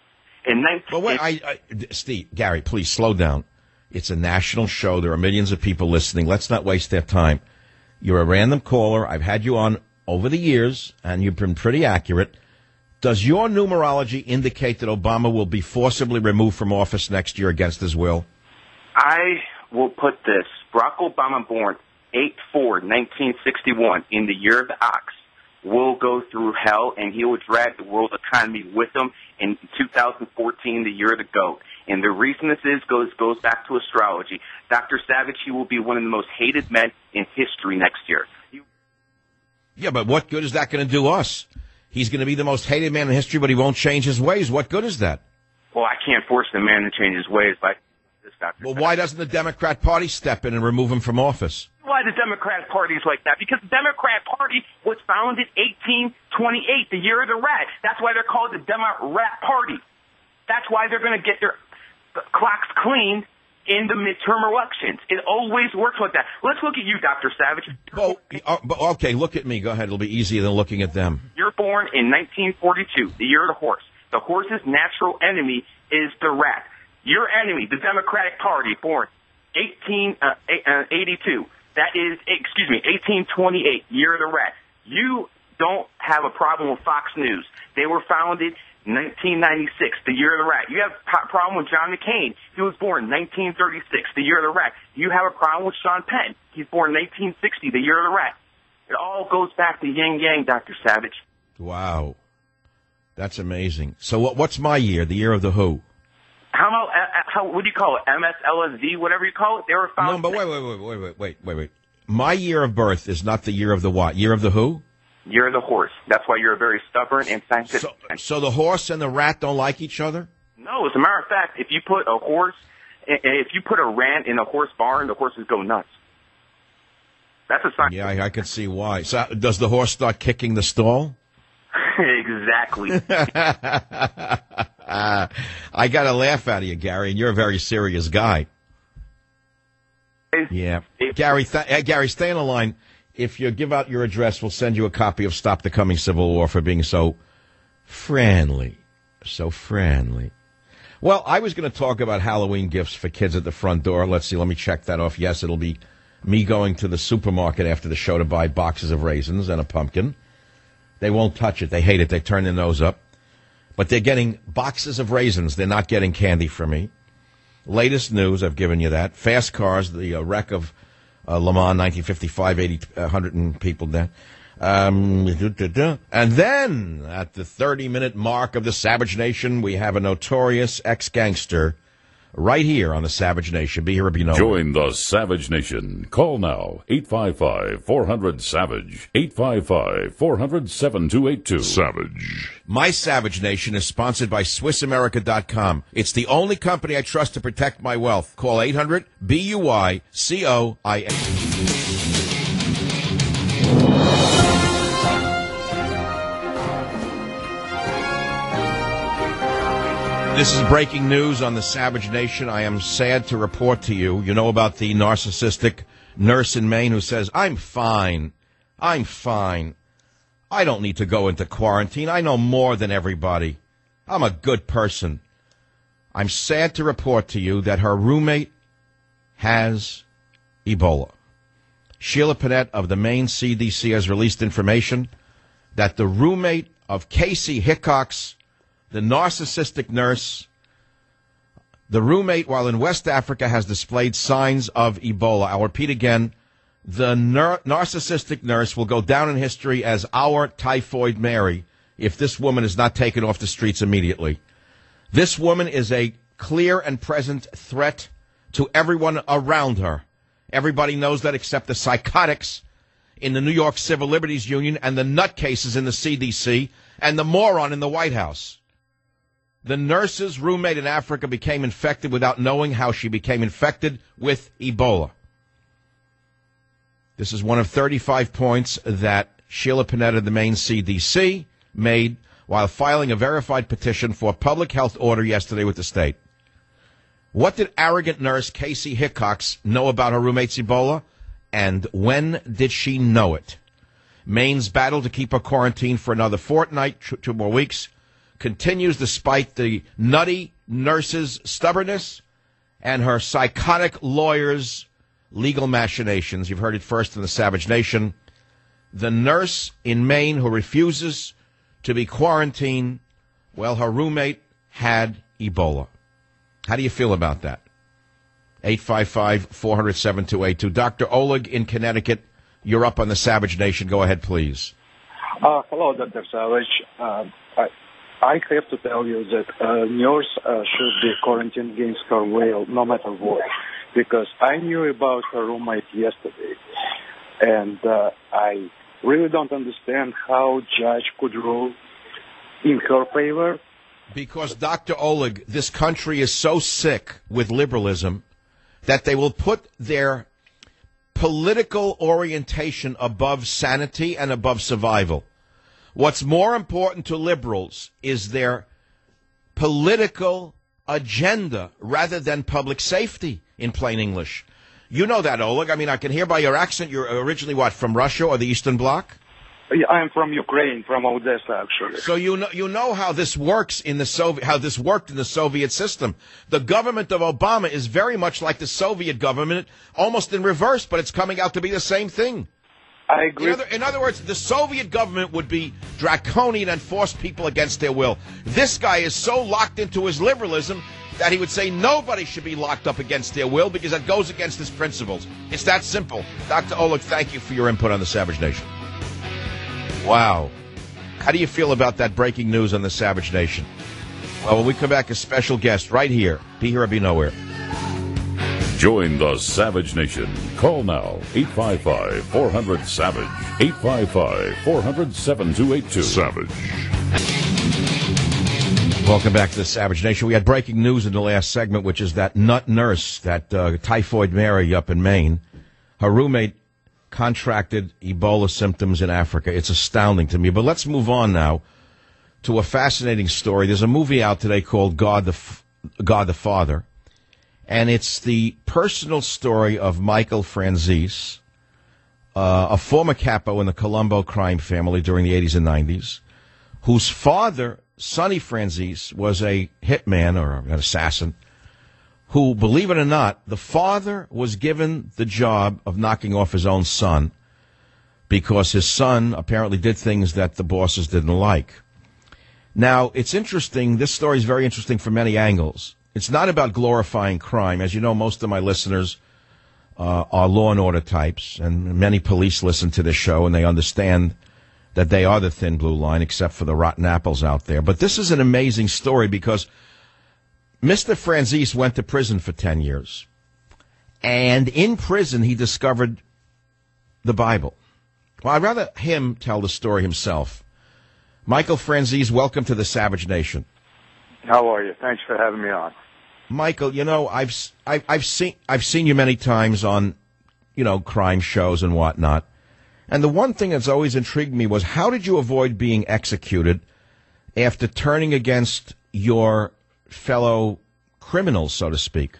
Steve, Gary, please slow down. It's a national show. There are millions of people listening. Let's not waste their time. You're a random caller. I've had you on over the years, and you've been pretty accurate. Does your numerology indicate that Obama will be forcibly removed from office next year against his will? I will put this. Barack Obama, born 8/4/1961, in the year of the ox, will go through hell, and he will drag the world economy with him in 2014, the year of the goat. And the reason this goes back to astrology. Dr. Savage, he will be one of the most hated men in history next year. Yeah, but what good is that going to do us? He's going to be the most hated man in history, but he won't change his ways. What good is that? Well, I can't force the man to change his ways by this, Dr. Well, why doesn't the Democrat Party step in and remove him from office? Why the Democrat Party is like that? Because the Democrat Party was founded 1828, the year of the rat. That's why they're called the Demo-Rat Party. That's why they're going to get their clocks cleaned in the midterm elections. It always works like that. Let's look at you, Dr. Savage. Okay, look at me. Go ahead. It'll be easier than looking at them. You're born in 1942, the year of the horse. The horse's natural enemy is the rat. Your enemy, the Democratic Party, born 1882. That is, 1828, year of the rat. You don't have a problem with Fox News. They were founded 1996, the year of the rat. You have a problem with John McCain. He was born 1936, the year of the rat. You have a problem with Sean Penn. He's born 1960, the year of the rat. It all goes back to yin-yang, Dr. Savage. Wow. That's amazing. So what's my year, the year of the who? What do you call it? MSLSD, whatever you call it? They were founded... No, but wait. My year of birth is not the year of the what? Year of the who? Year of the horse. That's why you're a very stubborn and scientific. So the horse and the rat don't like each other? No, as a matter of fact, if you put a rat in a horse barn, the horses go nuts. That's a sign. Yeah, I can see why. So does the horse start kicking the stall? Exactly. I got to laugh out of you, Gary, and you're a very serious guy. Yeah. Gary, stay on the line. If you give out your address, we'll send you a copy of Stop the Coming Civil War for being so friendly. So friendly. Well, I was going to talk about Halloween gifts for kids at the front door. Let's see. Let me check that off. Yes, it'll be me going to the supermarket after the show to buy boxes of raisins and a pumpkin. They won't touch it. They hate it. They turn their nose up. But they're getting boxes of raisins. They're not getting candy from me. Latest news, I've given you that. Fast cars, the wreck of Le Mans, 1955, 100 people dead. And then, at the 30-minute mark of the Savage Nation, we have a notorious ex-gangster right here on the Savage Nation. Be here if you know. Join the Savage Nation. Call now, 855-400-SAVAGE, 855-400-7282. Savage. My Savage Nation is sponsored by SwissAmerica.com. It's the only company I trust to protect my wealth. Call 800-BUY-COIA. This is breaking news on the Savage Nation. I am sad to report to you. You know about the narcissistic nurse in Maine who says, I'm fine. I don't need to go into quarantine. I know more than everybody. I'm a good person. I'm sad to report to you that her roommate has Ebola. Sheila Panett of the Maine CDC has released information that the roommate of Casey Hickox, the narcissistic nurse, the roommate while in West Africa has displayed signs of Ebola. I'll repeat again. The narcissistic nurse will go down in history as our Typhoid Mary if this woman is not taken off the streets immediately. This woman is a clear and present threat to everyone around her. Everybody knows that except the psychotics in the New York Civil Liberties Union and the nutcases in the CDC and the moron in the White House. The nurse's roommate in Africa became infected without knowing how she became infected with Ebola. This is one of 35 points that Sheila Panett of the Maine CDC made while filing a verified petition for a public health order yesterday with the state. What did arrogant nurse Casey Hickox know about her roommate's Ebola? And when did she know it? Maine's battle to keep her quarantined for another fortnight, 2 more weeks, continues despite the nutty nurse's stubbornness and her psychotic lawyer's legal machinations. You've heard it first in the Savage Nation. The nurse in Maine who refuses to be quarantined, well, her roommate had Ebola. How do you feel about that? 855-400-7282. Dr. Oleg in Connecticut, you're up on the Savage Nation. Go ahead, please. Hello, Dr. Savage. I have to tell you that nurse should be quarantined against her will, no matter what, because I knew about her roommate yesterday, and I really don't understand how judge could rule in her favor. Because, Dr. Oleg, this country is so sick with liberalism that they will put their political orientation above sanity and above survival. What's more important to liberals is their political agenda rather than public safety, in plain English. You know that, Oleg. I mean, I can hear by your accent you're originally, what, from Russia or the Eastern Bloc? I'm from Ukraine, from Odessa, actually. So you know how this works in the how this worked in the Soviet system. The government of Obama is very much like the Soviet government, almost in reverse, but it's coming out to be the same thing. I agree. In other words, the Soviet government would be draconian and force people against their will. This guy is so locked into his liberalism that he would say nobody should be locked up against their will because that goes against his principles. It's that simple. Dr. Oleg, thank you for your input on the Savage Nation. Wow. How do you feel about that breaking news on the Savage Nation? Well, when we come back, a special guest right here. Be here or be nowhere. Join the Savage Nation. Call now, 855-400-SAVAGE, 855-400-7282. Savage. Welcome back to the Savage Nation. We had breaking news in the last segment, which is that nut nurse, that Typhoid Mary up in Maine, her roommate contracted Ebola symptoms in Africa. It's astounding to me. But let's move on now to a fascinating story. There's a movie out today called God the Father. And it's the personal story of Michael Franzese, a former capo in the Colombo crime family during the 80s and 90s, whose father, Sonny Franzese, was a hitman or an assassin, who, believe it or not, the father was given the job of knocking off his own son because his son apparently did things that the bosses didn't like. Now, it's interesting. This story is very interesting from many angles. It's not about glorifying crime. As you know, most of my listeners are law and order types, and many police listen to this show, and they understand that they are the thin blue line, except for the rotten apples out there. But this is an amazing story because Mr. Franzese went to prison for 10 years, and in prison he discovered the Bible. Well, I'd rather him tell the story himself. Michael Franzese, welcome to the Savage Nation. How are you? Thanks for having me on. Michael, you know, I've seen you many times on, you know, crime shows and whatnot. And the one thing that's always intrigued me was, how did you avoid being executed after turning against your fellow criminals, so to speak?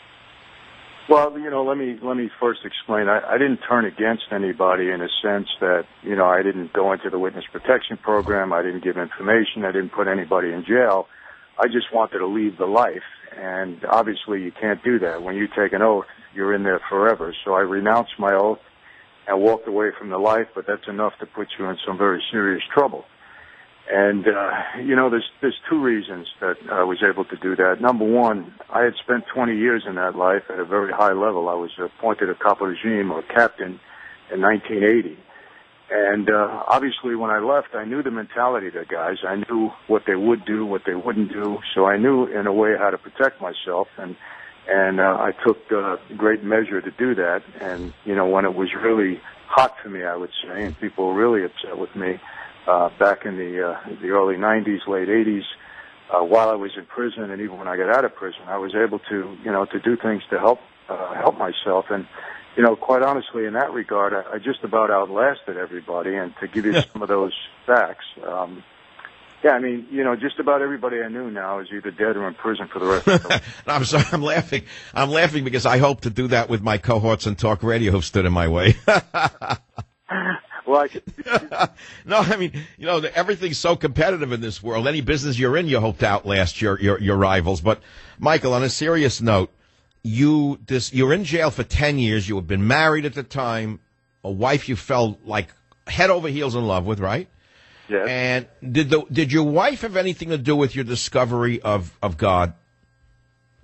Well, you know, let me first explain. I didn't turn against anybody in a sense that, you know, I didn't go into the witness protection program. I didn't give information. I didn't put anybody in jail. I just wanted to leave the life, and obviously you can't do that. When you take an oath, you're in there forever. So I renounced my oath and walked away from the life, but that's enough to put you in some very serious trouble. And, you know, there's two reasons that I was able to do that. Number one, I had spent 20 years in that life at a very high level. I was appointed a capo regime or captain in 1980. And obviously when I left, I knew the mentality of the guys. I knew what they would do, what they wouldn't do. So I knew in a way how to protect myself. And I took great measure to do that. And, you know, when it was really hot for me, I would say, and people were really upset with me, back in the early 90s, late 80s, while I was in prison and even when I got out of prison, I was able to, you know, to do things to help myself. And, you know, quite honestly, in that regard, I just about outlasted everybody. And to give you some of those facts, yeah, I mean, you know, just about everybody I knew now is either dead or in prison for the rest of their life. I'm sorry, I'm laughing. I'm laughing because I hope to do that with my cohorts on talk radio who stood in my way. Well, no, I mean, you know, everything's so competitive in this world. Any business you're in, you hope to outlast your rivals. But, Michael, on a serious note, you're in jail for 10 years. You had been married at the time, a wife you fell like head over heels in love with, right? Yes. And did your wife have anything to do with your discovery of God?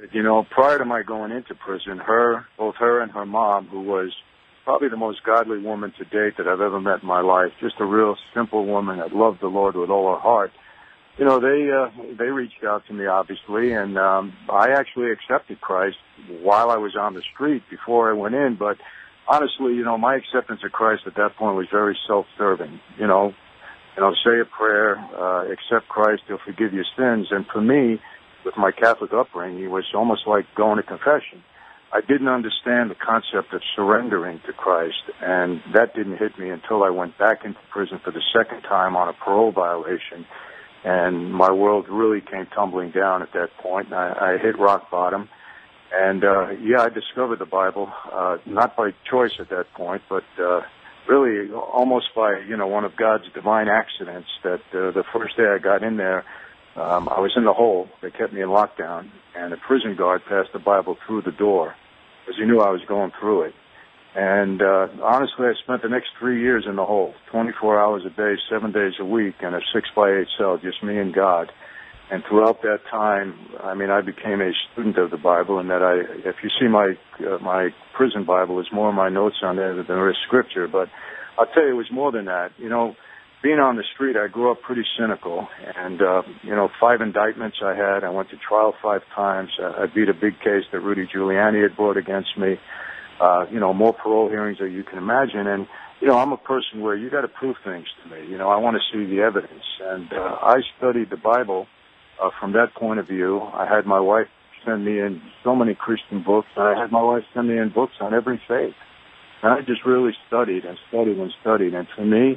You know, prior to my going into prison, both her and her mom, who was probably the most godly woman to date that I've ever met in my life, just a real simple woman that loved the Lord with all her heart, you know, they reached out to me, obviously, and I actually accepted Christ while I was on the street before I went in. But honestly, you know, my acceptance of Christ at that point was very self-serving. You know, say a prayer, accept Christ, He'll forgive your sins. And for me, with my Catholic upbringing, it was almost like going to confession. I didn't understand the concept of surrendering to Christ, and that didn't hit me until I went back into prison for the second time on a parole violation. And my world really came tumbling down at that point. I hit rock bottom. And, I discovered the Bible, not by choice at that point, but really almost by, you know, one of God's divine accidents that the first day I got in there, I was in the hole. They kept me in lockdown, and a prison guard passed the Bible through the door because he knew I was going through it. And honestly, I spent the next 3 years in the hole, 24 hours a day, 7 days a week, in a 6x8 cell, just me and God. And throughout that time, I mean, I became a student of the Bible, and that if you see my prison Bible, there's more of my notes on there than there is scripture. But I'll tell you, it was more than that. You know, being on the street, I grew up pretty cynical, and 5 indictments I had. I went to trial 5 times. I beat a big case that Rudy Giuliani had brought against me. More parole hearings than you can imagine. And, you know, I'm a person where you got to prove things to me. You know, I want to see the evidence. And I studied the Bible from that point of view. I had my wife send me in so many Christian books. I had my wife send me in books on every faith. And I just really studied and studied and studied. And for me,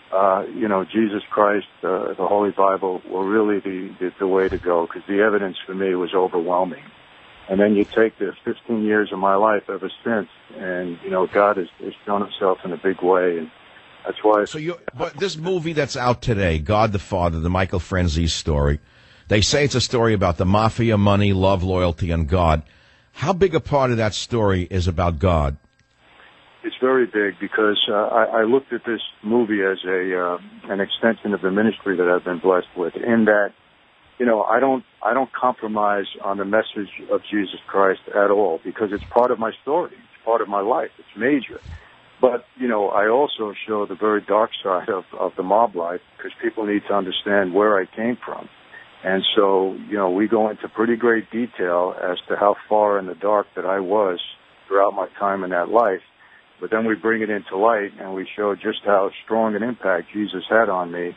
Jesus Christ, the Holy Bible were really the way to go, because the evidence for me was overwhelming. And then you take the 15 years of my life ever since, and, you know, God has shown Himself in a big way, and that's why. But this movie that's out today, God the Father, the Michael Franzese story, they say it's a story about the mafia, money, love, loyalty, and God. How big a part of that story is about God? It's very big, because I looked at this movie as an extension of the ministry that I've been blessed with, in that, you know, I don't compromise on the message of Jesus Christ at all, because it's part of my story. It's part of my life. It's major. But, you know, I also show the very dark side of the mob life, because people need to understand where I came from. And so, you know, we go into pretty great detail as to how far in the dark that I was throughout my time in that life. But then we bring it into light, and we show just how strong an impact Jesus had on me.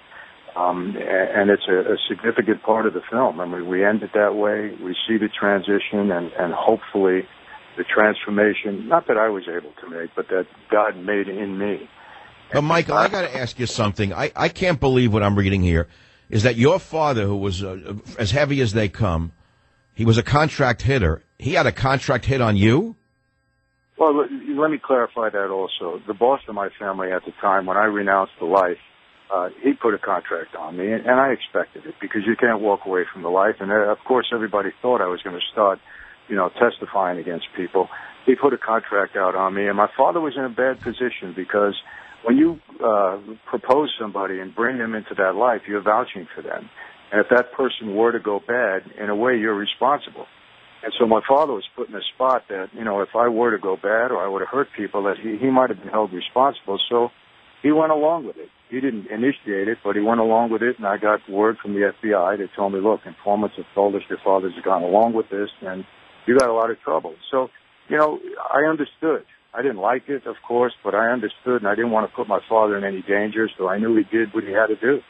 And it's a significant part of the film. I mean, we end it that way. We see the transition and hopefully the transformation, not that I was able to make, but that God made in me. But, Michael, I got to ask you something. I can't believe what I'm reading here, is that your father, who was as heavy as they come, he was a contract hitter. He had a contract hit on you? Well, let me clarify that also. The boss of my family at the time, when I renounced the life, he put a contract on me, and I expected it, because you can't walk away from the life. And of course, everybody thought I was going to start, you know, testifying against people. He put a contract out on me, and my father was in a bad position, because when you propose somebody and bring them into that life, you're vouching for them. And if that person were to go bad, in a way, you're responsible. And so my father was put in a spot that, you know, if I were to go bad or I would have hurt people, that he might have been held responsible. So he went along with it. He didn't initiate it, but he went along with it, and I got word from the FBI. They told me, look, informants have told us your father's gone along with this, and you got a lot of trouble. So, you know, I understood. I didn't like it, of course, but I understood, and I didn't want to put my father in any danger, so I knew he did what he had to do.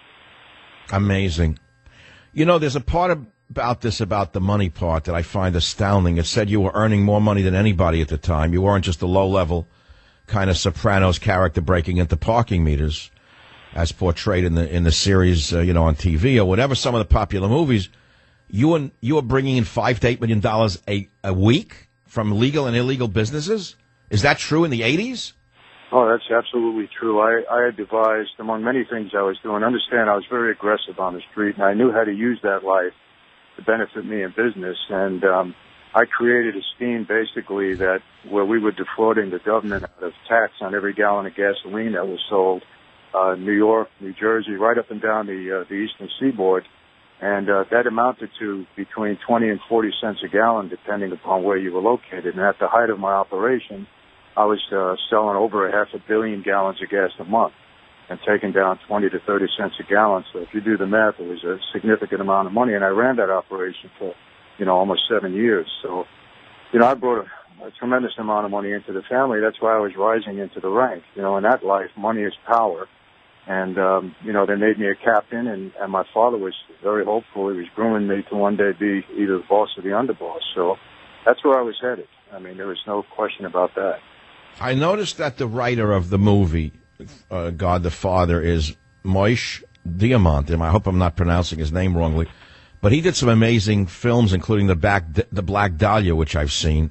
Amazing. You know, there's a part about the money part that I find astounding. It said you were earning more money than anybody at the time. You weren't just a low-level kind of Sopranos character breaking into parking meters, as portrayed in the series, on TV or whatever, some of the popular movies. You were bringing in $5 to $8 million a week from legal and illegal businesses. Is that true in the 80s? Oh, that's absolutely true. I had devised, among many things I was doing, understand I was very aggressive on the street, and I knew how to use that life to benefit me in business. And I created a scheme, basically, that where we were defrauding the government out of tax on every gallon of gasoline that was sold, New York, New Jersey, right up and down the eastern seaboard. And that amounted to between 20 and 40 cents a gallon, depending upon where you were located. And at the height of my operation, I was selling over 500 million gallons of gas a month and taking down 20 to 30 cents a gallon. So if you do the math, it was a significant amount of money. And I ran that operation for, almost 7 years. So, I brought a tremendous amount of money into the family. That's why I was rising into the ranks. In that life, money is power. And, they made me a captain, and my father was very hopeful. He was grooming me to one day be either the boss or the underboss. So that's where I was headed. I mean, there was no question about that. I noticed that the writer of the movie, God the Father, is Moshe Diamant. I hope I'm not pronouncing his name wrongly. But he did some amazing films, including the Black Dahlia, which I've seen.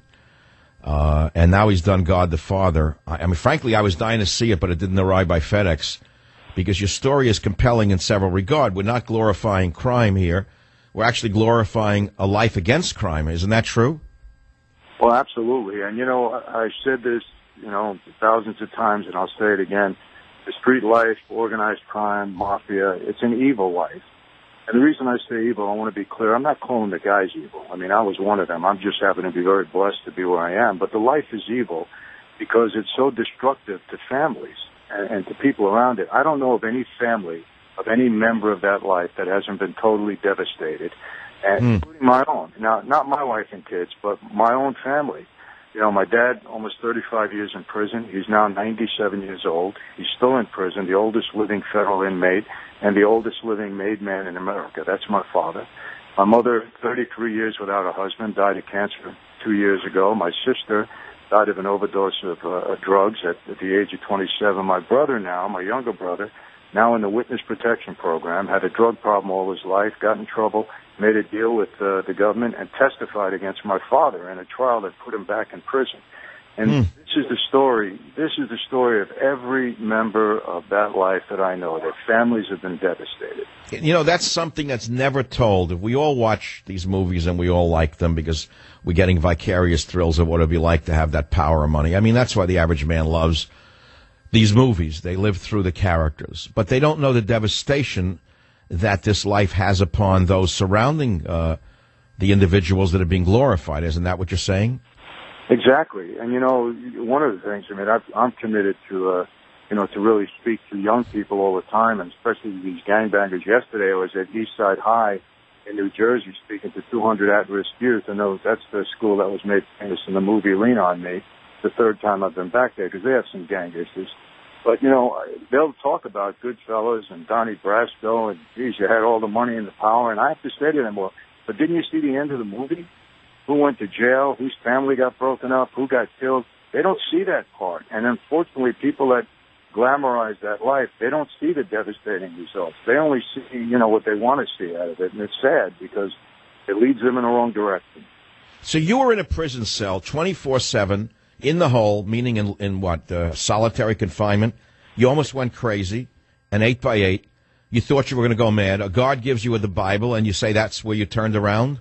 And now he's done God the Father. I mean, frankly, I was dying to see it, but it didn't arrive by FedEx. Because your story is compelling in several regards. We're not glorifying crime here. We're actually glorifying a life against crime. Isn't that true? Well, absolutely. And, I said this, thousands of times, and I'll say it again. The street life, organized crime, mafia, it's an evil life. And the reason I say evil, I want to be clear, I'm not calling the guys evil. I mean, I was one of them. I'm just happen to be very blessed to be where I am. But the life is evil because it's so destructive to families and to people around it. I don't know of any family, of any member of that life that hasn't been totally devastated, and including my own. Now, not my wife and kids, but my own family. My dad, almost 35 years in prison. He's now 97 years old. He's still in prison, the oldest living federal inmate and the oldest living made man in America. That's my father. My mother, 33 years without a husband, died of cancer 2 years ago. My sister died of an overdose of drugs at the age of 27. My brother now, my younger brother, now in the witness protection program, had a drug problem all his life, got in trouble, made a deal with the government, and testified against my father in a trial that put him back in prison. And this is the story. This is the story of every member of that life that I know. Their families have been devastated. That's something that's never told. If we all watch these movies and we all like them because we're getting vicarious thrills of what it'd be like to have that power of money. I mean, that's why the average man loves these movies. They live through the characters. But they don't know the devastation that this life has upon those surrounding the individuals that are being glorified. Isn't that what you're saying? Exactly. And, one of the things, I'm committed to really speak to young people all the time, and especially these gangbangers. Yesterday I was at Eastside High in New Jersey speaking to 200 at-risk youth, and that's the school that was made famous in the movie Lean on Me. The third time I've been back there because they have some gang issues. But, they'll talk about Goodfellas and Donnie Brasco and, geez, you had all the money and the power. And I have to say to them, well, but didn't you see the end of the movie? Who went to jail? Whose family got broken up? Who got killed? They don't see that part. And unfortunately, people that glamorize that life, they don't see the devastating results. They only see, what they want to see out of it. And it's sad because it leads them in the wrong direction. So you were in a prison cell 24/7 in the hole, meaning in what, solitary confinement. You almost went crazy, an 8x8. You thought you were going to go mad. A guard gives you the Bible, and you say that's where you turned around?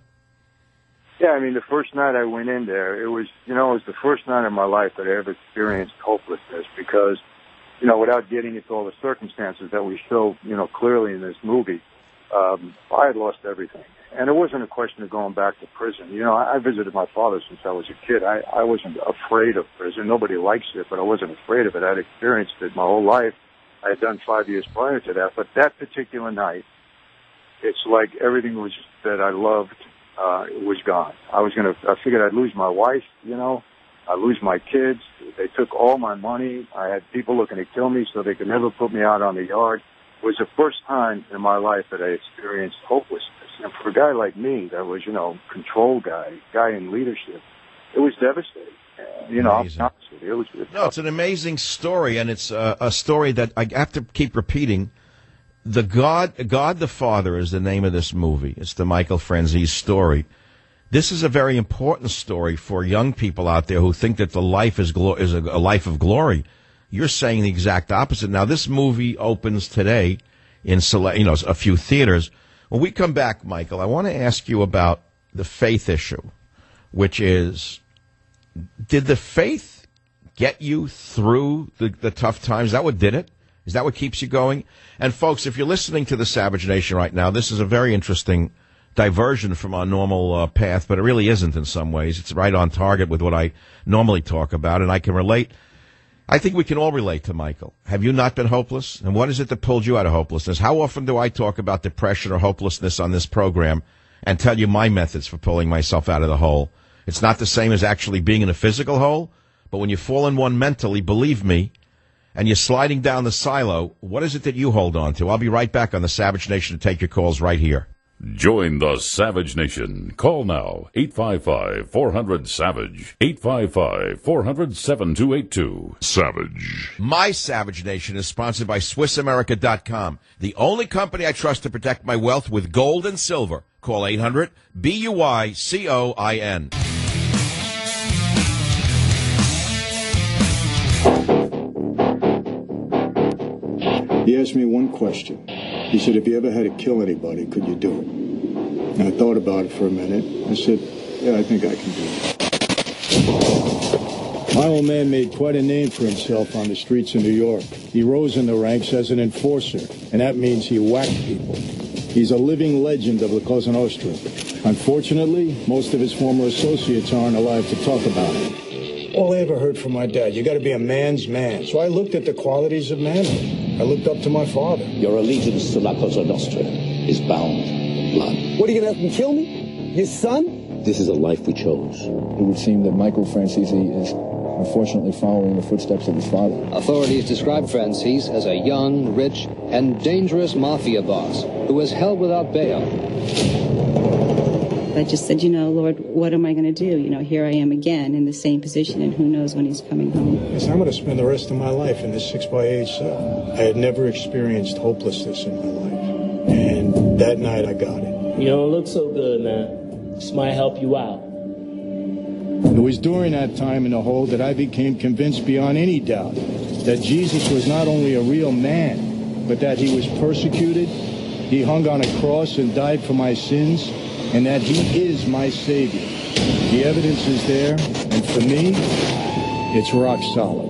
Yeah, the first night I went in there, it was the first night in my life that I ever experienced hopelessness because, without getting into all the circumstances that we show, clearly in this movie, I had lost everything. And it wasn't a question of going back to prison. I visited my father since I was a kid. I wasn't afraid of prison. Nobody likes it, but I wasn't afraid of it. I'd experienced it my whole life. I had done 5 years prior to that. But that particular night, it's like everything that I loved was gone. I figured I'd lose my wife, I'd lose my kids. They took all my money. I had people looking to kill me so they could never put me out on the yard. It was the first time in my life that I experienced hopelessness. And for a guy like me, that was, control guy in leadership, it was devastating. I'll be honest with you. It's an amazing story, and it's a story that I have to keep repeating. God the Father is the name of this movie. It's the Michael Franzese story. This is a very important story for young people out there who think that the life is a life of glory. You're saying the exact opposite. Now, this movie opens today in a few theaters. When we come back, Michael, I want to ask you about the faith issue, which is, did the faith get you through the tough times? Is that what did it? Is that what keeps you going? And, folks, if you're listening to the Savage Nation right now, this is a very interesting diversion from our normal path, but it really isn't in some ways. It's right on target with what I normally talk about, and I can relate. I think we can all relate to Michael. Have you not been hopeless? And what is it that pulled you out of hopelessness? How often do I talk about depression or hopelessness on this program and tell you my methods for pulling myself out of the hole? It's not the same as actually being in a physical hole, but when you fall in one mentally, believe me, and you're sliding down the silo, what is it that you hold on to? I'll be right back on the Savage Nation to take your calls right here. Join the Savage Nation. Call now, 855-400-SAVAGE, 855-400-7282. Savage. My Savage Nation is sponsored by SwissAmerica.com, the only company I trust to protect my wealth with gold and silver. Call 800-BUYCOIN. He asked me one question. He said, if you ever had to kill anybody, could you do it? And I thought about it for a minute. I said, yeah, I think I can do it. My old man made quite a name for himself on the streets of New York. He rose in the ranks as an enforcer, and that means he whacked people. He's a living legend of La Cosa Nostra. Unfortunately, most of his former associates aren't alive to talk about him. All I ever heard from my dad, you got to be a man's man. So I looked at the qualities of manhood. I looked up to my father. Your allegiance to La Cosa Nostra is bound in blood. What, are you going to have him kill me? Your son? This is a life we chose. It would seem that Michael Francese is unfortunately following the footsteps of his father. Authorities describe Francese as a young, rich, and dangerous mafia boss who is held without bail. I just said, Lord, what am I going to do? Here I am again in the same position, and who knows when he's coming home. Yes, I'm going to spend the rest of my life in this 6x8 cell. I had never experienced hopelessness in my life. And that night I got it. You don't look so good, man. This might help you out. It was during that time in the hole that I became convinced beyond any doubt that Jesus was not only a real man, but that he was persecuted, he hung on a cross and died for my sins, and that he is my Savior. The evidence is there, and for me, it's rock solid.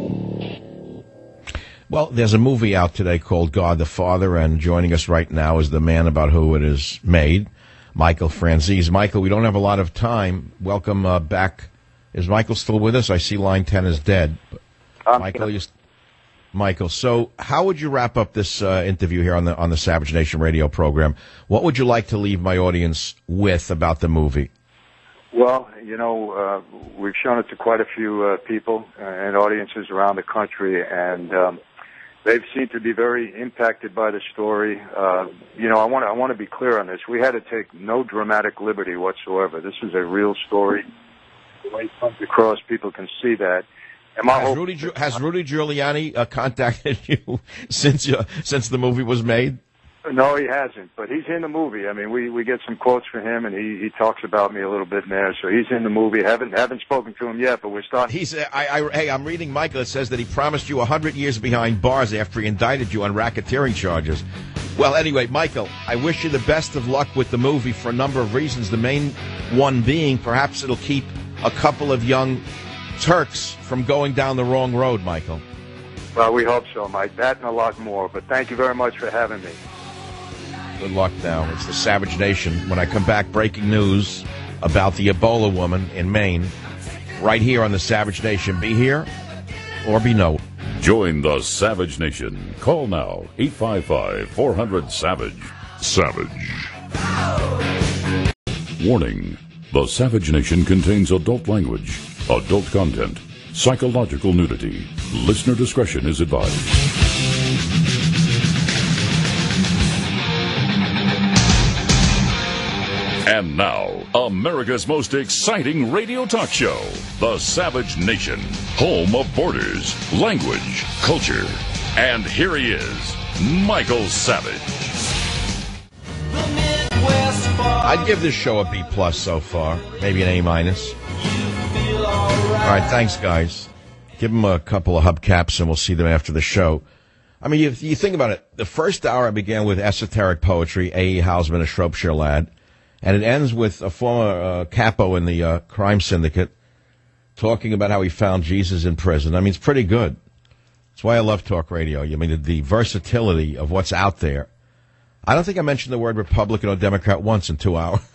Well, there's a movie out today called God the Father, and joining us right now is the man about who it is made, Michael Franzese. Michael, we don't have a lot of time. Welcome back. Is Michael still with us? I see line 10 is dead. Michael, so how would you wrap up this interview here on the Savage Nation radio program? What would you like to leave my audience with about the movie? Well, we've shown it to quite a few people and audiences around the country, and they've seemed to be very impacted by the story. I want to be clear on this. We had to take no dramatic liberty whatsoever. This is a real story. The way it comes across, people can see that. Has Rudy Giuliani contacted you since the movie was made? No, he hasn't, but he's in the movie. I mean, we get some quotes from him, and he talks about me a little bit in there. So he's in the movie. Haven't spoken to him yet, but we're starting. Hey, I'm reading Michael. It says that he promised you 100 years behind bars after he indicted you on racketeering charges. Well, anyway, Michael, I wish you the best of luck with the movie for a number of reasons. The main one being perhaps it'll keep a couple of young Turks from going down the wrong road, Michael. Well, we hope so, Mike. That and a lot more. But thank you very much for having me. Good luck now. It's the Savage Nation. When I come back, breaking news about the Ebola woman in Maine, right here on the Savage Nation. Be here or be no. Join the Savage Nation. Call now, 855-400-SAVAGE. Savage. Warning. The Savage Nation contains adult language, adult content, psychological nudity. Listener discretion is advised. And now, America's most exciting radio talk show, The Savage Nation, home of borders, language, culture. And here he is, Michael Savage. I'd give this show a B+ so far, maybe an A-. All right, thanks, guys. Give them a couple of hubcaps, and we'll see them after the show. I mean, you think about it. The first hour I began with esoteric poetry, A.E. Housman, a Shropshire lad, and it ends with a former capo in the crime syndicate talking about how he found Jesus in prison. I mean, it's pretty good. That's why I love talk radio. I mean, the versatility of what's out there. I don't think I mentioned the word Republican or Democrat once in 2 hours.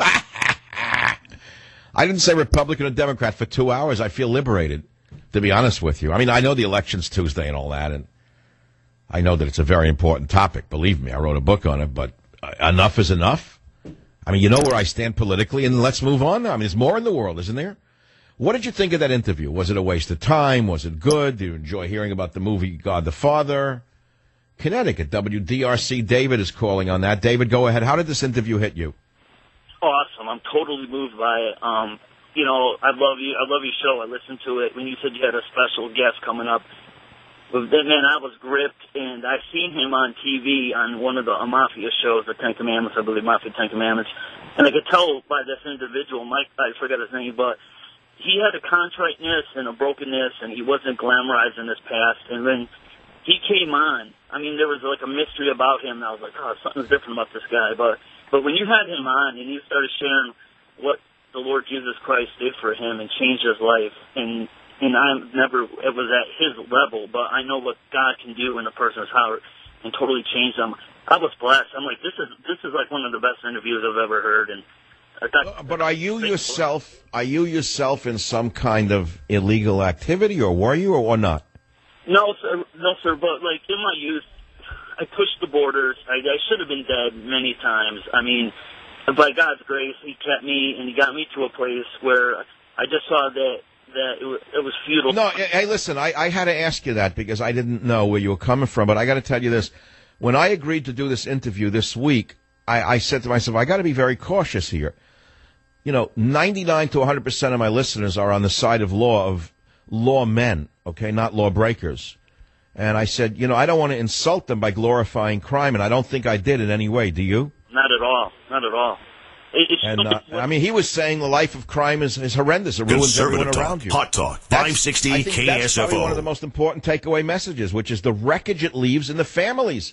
I didn't say Republican or Democrat for 2 hours. I feel liberated, to be honest with you. I mean, I know the election's Tuesday and all that, and I know that it's a very important topic. Believe me, I wrote a book on it, but enough is enough. I mean, you know where I stand politically, and let's move on. I mean, there's more in the world, isn't there? What did you think of that interview? Was it a waste of time? Was it good? Did you enjoy hearing about the movie God the Father? Connecticut, WDRC. David is calling on that. David, go ahead. How did this interview hit you? Awesome. I'm totally moved by it. You know, I love you. I love your show. I listened to it. When you said you had a special guest coming up, man, I was gripped, and I've seen him on TV on one of the Mafia shows, the Ten Commandments, I believe, Mafia Ten Commandments. And I could tell by this individual, Mike, I forgot his name, but he had a contriteness and a brokenness, and he wasn't glamorizing his past. And then he came on. I mean, there was like a mystery about him. And I was like, oh, something's different about this guy. But when you had him on and you started sharing what the Lord Jesus Christ did for him and changed his life, and it was at his level, but I know what God can do in a person's heart and totally change them. I was blessed. I'm like, this is like one of the best interviews I've ever heard. And but are you yourself in some kind of illegal activity, or were you, or not? No, sir. But like in my youth, I pushed the borders. I should have been dead many times. I mean, by God's grace, He kept me, and He got me to a place where I just saw that it was futile. No, hey, listen, I had to ask you that because I didn't know where you were coming from. But I got to tell you this: when I agreed to do this interview this week, I said to myself, I got to be very cautious here. You know, 99 to 100% of my listeners are on the side of lawmen, okay, not lawbreakers. And I said, you know, I don't want to insult them by glorifying crime, and I don't think I did in any way. Do you? Not at all. Not at all. I mean, he was saying the life of crime is horrendous. It ruins everyone around you. Hot Talk, 560 I think KSFO. That's probably one of the most important takeaway messages, which is the wreckage it leaves in the families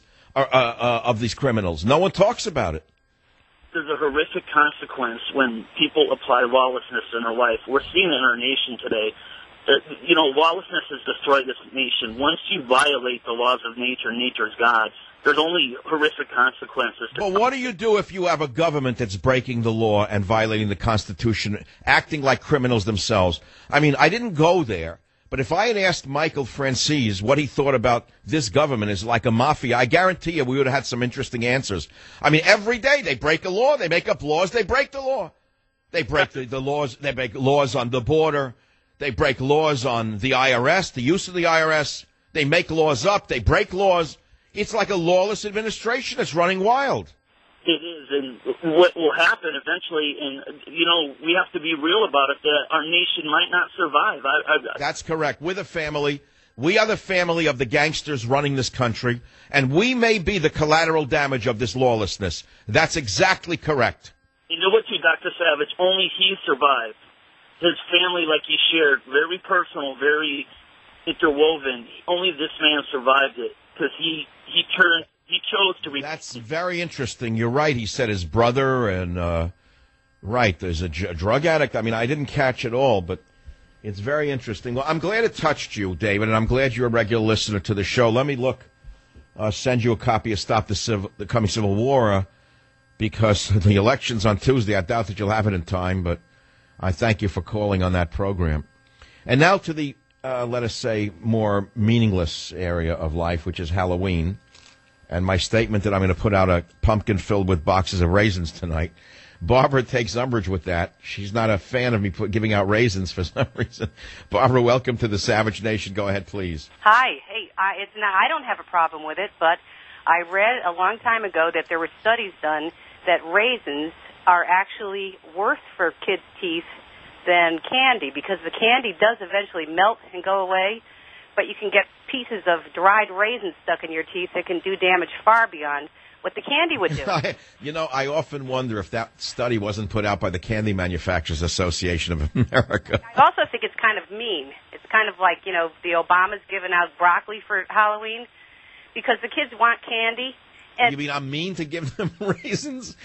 of these criminals. No one talks about it. There's a horrific consequence when people apply lawlessness in their life. We're seeing it in our nation today. You know, lawlessness has destroyed this nation. Once you violate the laws of nature, nature's God, there's only horrific consequences. But what do you do if you have a government that's breaking the law and violating the Constitution, acting like criminals themselves? I mean, I didn't go there, but if I had asked Michael Franzese what he thought about this government is like a mafia, I guarantee you we would have had some interesting answers. I mean, every day they break a law, they make up laws, they break the law. They break the laws, they break laws on the border, they break laws on the IRS, the use of the IRS. They make laws up, they break laws. It's like a lawless administration that's running wild. It is, and what will happen eventually, and, you know, we have to be real about it, that our nation might not survive. That's correct. We're the family. We are the family of the gangsters running this country, and we may be the collateral damage of this lawlessness. That's exactly correct. You know what, Dr. Savage? Only he survived. His family, like he shared, very personal, very interwoven. Only this man survived it, because he chose to... That's very interesting. You're right. He said his brother and, right, there's a drug addict. I mean, I didn't catch it all, but it's very interesting. Well, I'm glad it touched you, David, and I'm glad you're a regular listener to the show. Let me send you a copy of Stop the Coming Civil War, because the election's on Tuesday. I doubt that you'll have it in time, but I thank you for calling on that program. And now to the, let us say, more meaningless area of life, which is Halloween. And my statement that I'm going to put out a pumpkin filled with boxes of raisins tonight. Barbara takes umbrage with that. She's not a fan of me giving out raisins for some reason. Barbara, welcome to the Savage Nation. Go ahead, please. Hi. Hey, I don't have a problem with it, but I read a long time ago that there were studies done that raisins are actually worse for kids' teeth than candy, because the candy does eventually melt and go away, but you can get pieces of dried raisins stuck in your teeth that can do damage far beyond what the candy would do. You know, I often wonder if that study wasn't put out by the Candy Manufacturers Association of America. I also think it's kind of mean. It's kind of like, you know, the Obamas giving out broccoli for Halloween because the kids want candy. And you mean I'm mean to give them raisins?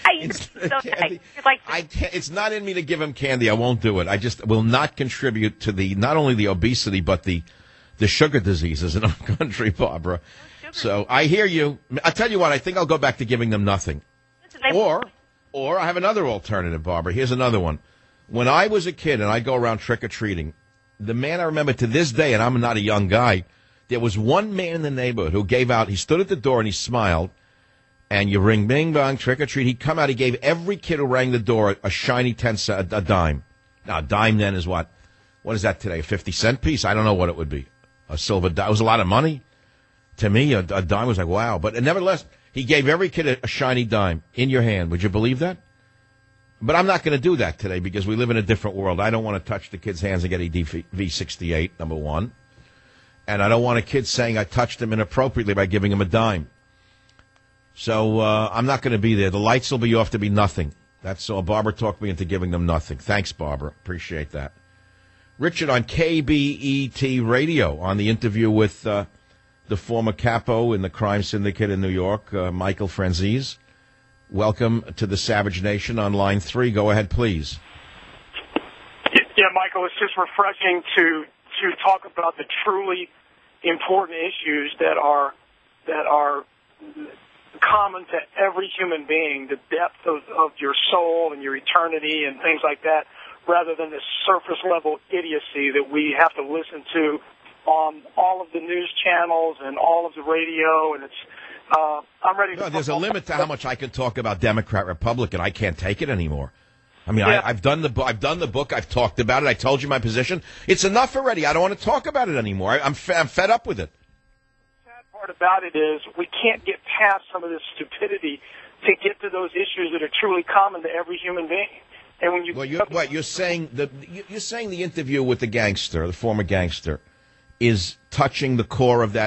It's not in me to give them candy. I won't do it. I just will not contribute to not only the obesity, but the the sugar diseases in our country, Barbara. So I hear you. I'll tell you what, I think I'll go back to giving them nothing. Or I have another alternative, Barbara. Here's another one. When I was a kid and I'd go around trick-or-treating, the man I remember to this day, and I'm not a young guy, there was one man in the neighborhood who gave out, he stood at the door and he smiled, and you ring, bing, bong, trick-or-treat. He'd come out, he gave every kid who rang the door a shiny 10 cent, a dime. Now, a dime then is what? What is that today, a 50-cent piece? I don't know what it would be. A silver dime. It was a lot of money. To me, a dime was like, wow. But nevertheless, he gave every kid a shiny dime in your hand. Would you believe that? But I'm not going to do that today because we live in a different world. I don't want to touch the kids' hands and get a V68, number one. And I don't want a kid saying I touched them inappropriately by giving him a dime. So I'm not going to be there. The lights will be off to be nothing. That's all. Barbara talked me into giving them nothing. Thanks, Barbara. Appreciate that. Richard on KBET Radio on the interview with the former capo in the crime syndicate in New York, Michael Franzese. Welcome to the Savage Nation on line 3. Go ahead, please. Yeah, Michael, it's just refreshing to talk about the truly important issues that are common to every human being, the depth of your soul and your eternity and things like that, rather than this surface-level idiocy that we have to listen to on all of the news channels and all of the radio, and it's I'm ready to... No, there's a limit to how much I can talk about Democrat, Republican. I can't take it anymore. I mean, yeah. I've done the book. I've talked about it. I told you my position. It's enough already. I don't want to talk about it anymore. I'm fed up with it. The sad part about it is we can't get past some of this stupidity to get to those issues that are truly common to every human being. And when you're saying the interview with the gangster, the former gangster, is touching the core of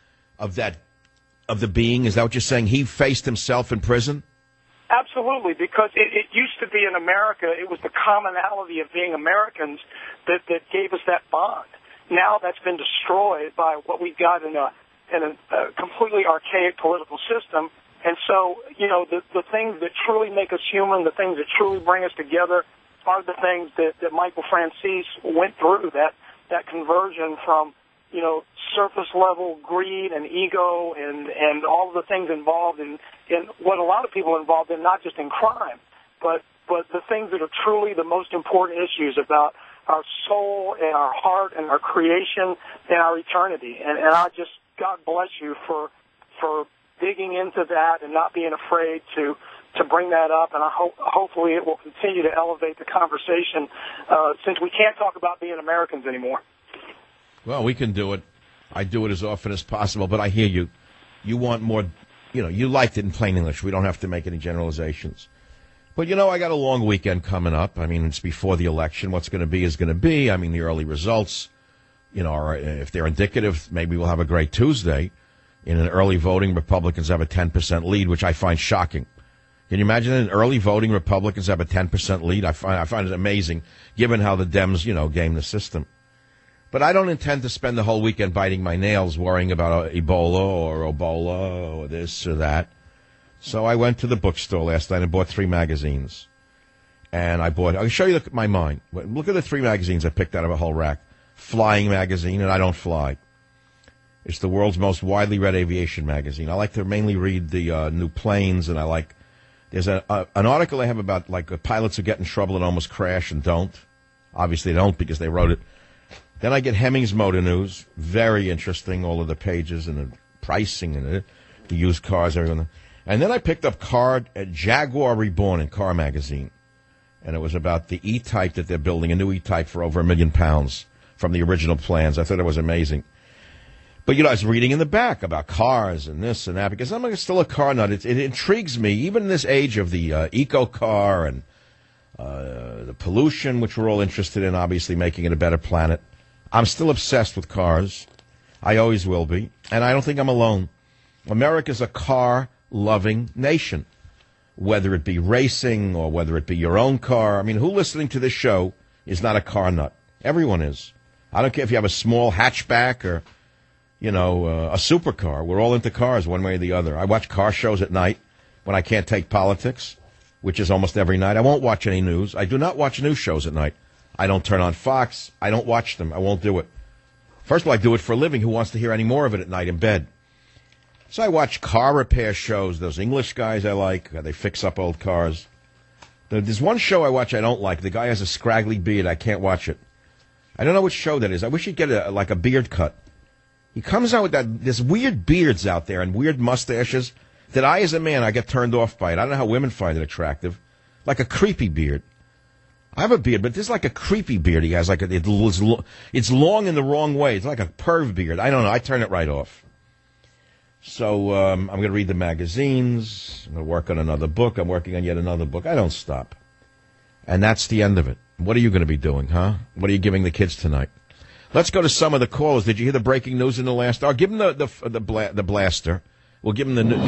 the being? Is that what you're saying? He faced himself in prison? Absolutely, because it used to be in America, it was the commonality of being Americans that gave us that bond. Now that's been destroyed by what we've got in a completely archaic political system. And so, you know, the things that truly make us human, the things that truly bring us together, are the things that Michael Franzese went through, that conversion from, you know, surface level greed and ego and all of the things involved in what a lot of people are involved in, not just in crime, but the things that are truly the most important issues about our soul and our heart and our creation and our eternity. And I just, God bless you for digging into that and not being afraid to bring that up, and hopefully it will continue to elevate the conversation since we can't talk about being Americans anymore. Well, we can do it. I do it as often as possible, but I hear you. You want more, you know, you liked it in plain English. We don't have to make any generalizations. But, you know, I got a long weekend coming up. I mean, it's before the election. What's going to be is going to be. I mean, the early results, you know, are, if they're indicative, maybe we'll have a great Tuesday. In an early voting, Republicans have a 10% lead, which I find shocking. Can you imagine in early voting, Republicans have a 10% lead? I find it amazing, given how the Dems, you know, game the system. But I don't intend to spend the whole weekend biting my nails worrying about Ebola or this or that. So I went to the bookstore last night and bought 3 magazines. And I'll show you my mind. Look at the 3 magazines I picked out of a whole rack. Flying magazine, and I don't fly. It's the world's most widely read aviation magazine. I like to mainly read the new planes, and there's an article I have about like pilots who get in trouble and almost crash and don't. Obviously they don't because they wrote it. Then I get Hemmings Motor News, very interesting, all of the pages and the pricing and the used cars, everything. And then I picked up Jaguar Reborn in Car Magazine, and it was about the E-Type that they're building, a new E-Type for over £1 million from the original plans. I thought it was amazing. But, you know, I was reading in the back about cars and this and that because I'm still a car nut. It intrigues me, even in this age of the eco car and the pollution, which we're all interested in, obviously making it a better planet. I'm still obsessed with cars. I always will be. And I don't think I'm alone. America's a car-loving nation, whether it be racing or whether it be your own car. I mean, who listening to this show is not a car nut? Everyone is. I don't care if you have a small hatchback or, you know, a supercar. We're all into cars one way or the other. I watch car shows at night when I can't take politics, which is almost every night. I won't watch any news. I do not watch news shows at night. I don't turn on Fox. I don't watch them. I won't do it. First of all, I do it for a living. Who wants to hear any more of it at night in bed? So I watch car repair shows. Those English guys I like. They fix up old cars. There's one show I watch I don't like. The guy has a scraggly beard. I can't watch it. I don't know which show that is. I wish he'd get a beard cut. He comes out with there's weird beards out there and weird mustaches that I, as a man, I get turned off by it. I don't know how women find it attractive. Like a creepy beard. I have a beard, but this is like a creepy beard he has. It's long in the wrong way. It's like a perv beard. I don't know. I turn it right off. So I'm going to read the magazines. I'm going to work on another book. I'm working on yet another book. I don't stop. And that's the end of it. What are you going to be doing, huh? What are you giving the kids tonight? Let's go to some of the callers. Did you hear the breaking news in the last hour? Give them the blaster. We'll give them the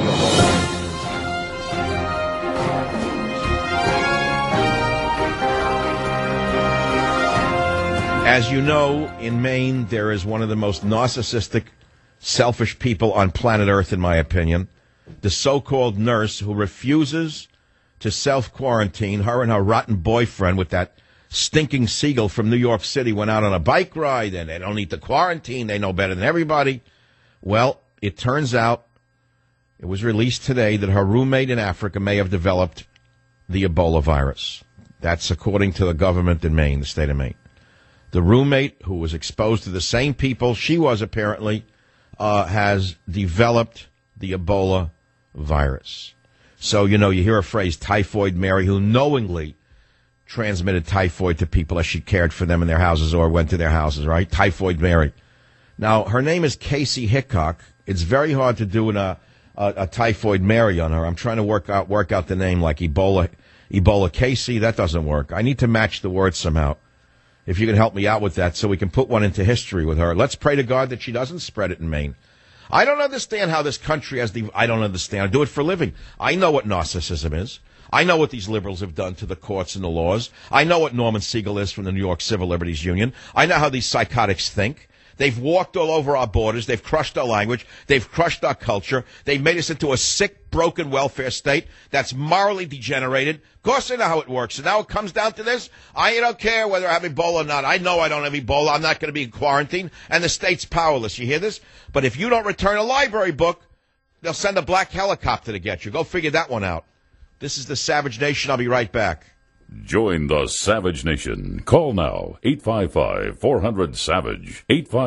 As you know, in Maine, there is one of the most narcissistic, selfish people on planet Earth, in my opinion. The so-called nurse who refuses to self-quarantine. Her and her rotten boyfriend with that stinking seagull from New York City went out on a bike ride, and they don't need to quarantine. They know better than everybody. Well, it turns out, it was released today that her roommate in Africa may have developed the Ebola virus. That's according to the government in Maine, the state of Maine. The roommate, who was exposed to the same people she was apparently, has developed the Ebola virus. So, you hear a phrase, Typhoid Mary, who knowingly transmitted typhoid to people as she cared for them in their houses or went to their houses, right? Typhoid Mary. Now, her name is Casey Hickok. It's very hard to do a Typhoid Mary on her. I'm trying to work out the name like Ebola Casey. That doesn't work. I need to match the words somehow. If you can help me out with that so we can put one into history with her. Let's pray to God that she doesn't spread it in Maine. I don't understand how this country I don't understand. I do it for a living. I know what narcissism is. I know what these liberals have done to the courts and the laws. I know what Norman Siegel is from the New York Civil Liberties Union. I know how these psychotics think. They've walked all over our borders. They've crushed our language. They've crushed our culture. They've made us into a sick, broken welfare state that's morally degenerated. Of course, I know how it works. And now it comes down to this. I don't care whether I have Ebola or not. I know I don't have Ebola. I'm not going to be in quarantine. And the state's powerless. You hear this? But if you don't return a library book, they'll send a black helicopter to get you. Go figure that one out. This is the Savage Nation. I'll be right back. Join the Savage Nation. Call now, 855-400-SAVAGE,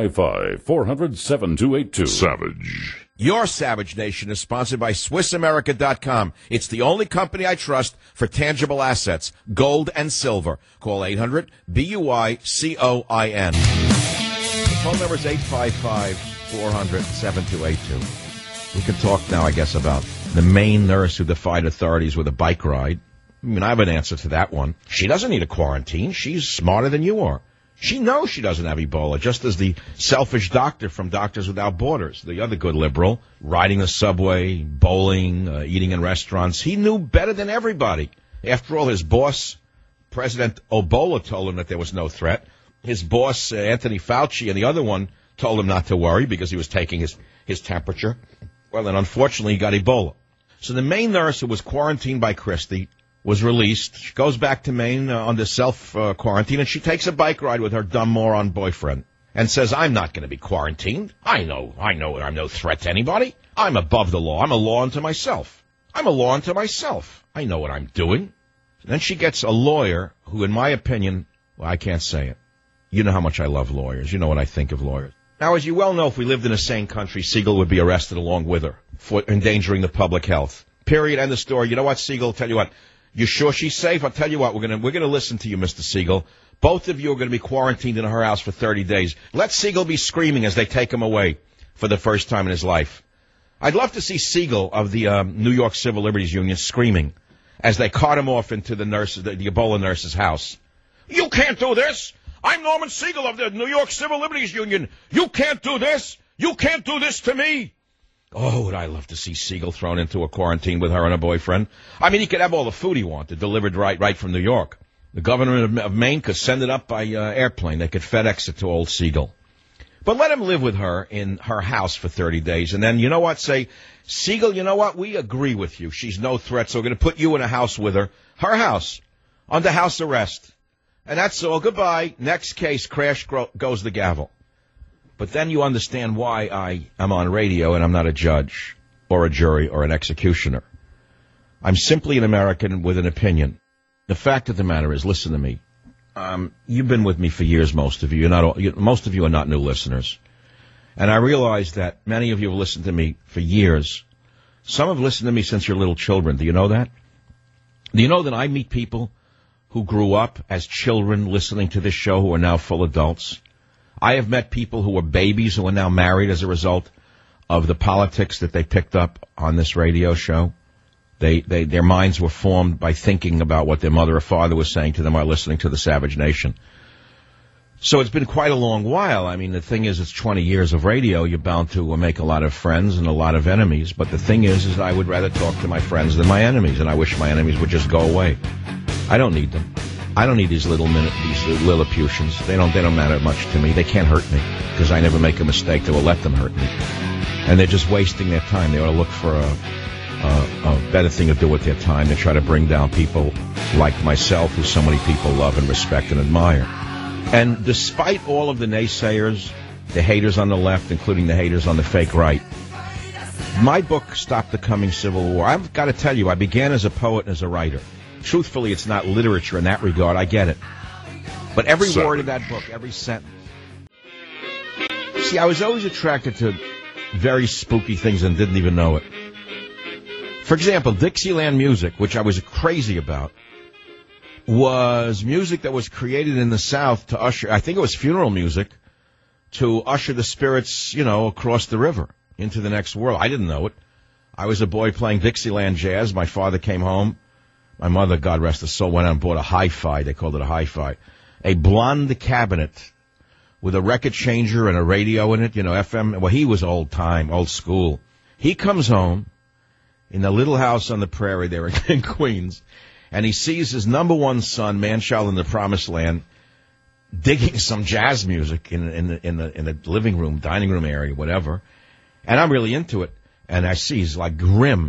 855-400-7282. Savage. Your Savage Nation is sponsored by SwissAmerica.com. It's the only company I trust for tangible assets, gold and silver. Call 800-BUI-COIN. The phone number is 855-400-7282. We can talk now, I guess, about the Maine nurse who defied authorities with a bike ride. I mean, I have an answer to that one. She doesn't need a quarantine. She's smarter than you are. She knows she doesn't have Ebola, just as the selfish doctor from Doctors Without Borders, the other good liberal, riding the subway, bowling, eating in restaurants. He knew better than everybody. After all, his boss, President Ebola, told him that there was no threat. His boss, Anthony Fauci, and the other one told him not to worry because he was taking his temperature. Well, then, unfortunately, he got Ebola. So the Maine nurse who was quarantined by Christie was released. She goes back to Maine under self-quarantine, and she takes a bike ride with her dumb moron boyfriend and says, I'm not going to be quarantined. I know I'm no threat to anybody. I'm above the law. I'm a law unto myself. I know what I'm doing. And then she gets a lawyer who, in my opinion, well, I can't say it. You know how much I love lawyers. You know what I think of lawyers. Now, as you well know, if we lived in a sane country, Siegel would be arrested along with her for endangering the public health. Period. End of story. You know what, Siegel? Tell you what. You sure she's safe? I'll tell you what, we're gonna listen to you, Mr. Siegel. Both of you are going to be quarantined in her house for 30 days. Let Siegel be screaming as they take him away for the first time in his life. I'd love to see Siegel of the New York Civil Liberties Union screaming as they cart him off into the Ebola nurse's house. You can't do this! I'm Norman Siegel of the New York Civil Liberties Union. You can't do this! You can't do this to me! Oh, would I love to see Siegel thrown into a quarantine with her and her boyfriend. I mean, he could have all the food he wanted delivered right from New York. The governor of Maine could send it up by airplane. They could FedEx it to old Siegel. But let him live with her in her house for 30 days. And then, you know what, say, Siegel, you know what, we agree with you. She's no threat, so we're going to put you in a house with her house, under house arrest. And that's all. Goodbye. Next case, crash goes the gavel. But then you understand why I am on radio and I'm not a judge or a jury or an executioner. I'm simply an American with an opinion. The fact of the matter is, listen to me. You've been with me for years, most of you. Most of you are not new listeners. And I realize that many of you have listened to me for years. Some have listened to me since you're little children. Do you know that? Do you know that I meet people who grew up as children listening to this show who are now full adults? I have met people who were babies who are now married as a result of the politics that they picked up on this radio show. Their minds were formed by thinking about what their mother or father was saying to them while listening to the Savage Nation. So it's been quite a long while. I mean, the thing is, it's 20 years of radio. You're bound to make a lot of friends and a lot of enemies. But the thing is I would rather talk to my friends than my enemies, and I wish my enemies would just go away. I don't need them. I don't need these Lilliputians. They don't matter much to me. They can't hurt me because I never make a mistake that will let them hurt me. And they're just wasting their time. They ought to look for a better thing to do with their time than try to bring down people like myself, who so many people love and respect and admire. And despite all of the naysayers, the haters on the left, including the haters on the fake right, my book, Stop the Coming Civil War, I've got to tell you, I began as a poet and as a writer. Truthfully, it's not literature in that regard. I get it. But every word of that book, every sentence. See, I was always attracted to very spooky things and didn't even know it. For example, Dixieland music, which I was crazy about, was music that was created in the South to usher, I think it was funeral music, to usher the spirits, across the river into the next world. I didn't know it. I was a boy playing Dixieland jazz. My father came home. My mother, God rest her soul, went out and bought a hi-fi. They called it a hi-fi. A blonde cabinet with a record changer and a radio in it, FM. Well, he was old time, old school. He comes home in the little house on the prairie there in Queens, and he sees his number one son, man-child in the promised land, digging some jazz music in the living room, dining room area, whatever. And I'm really into it. And I see he's like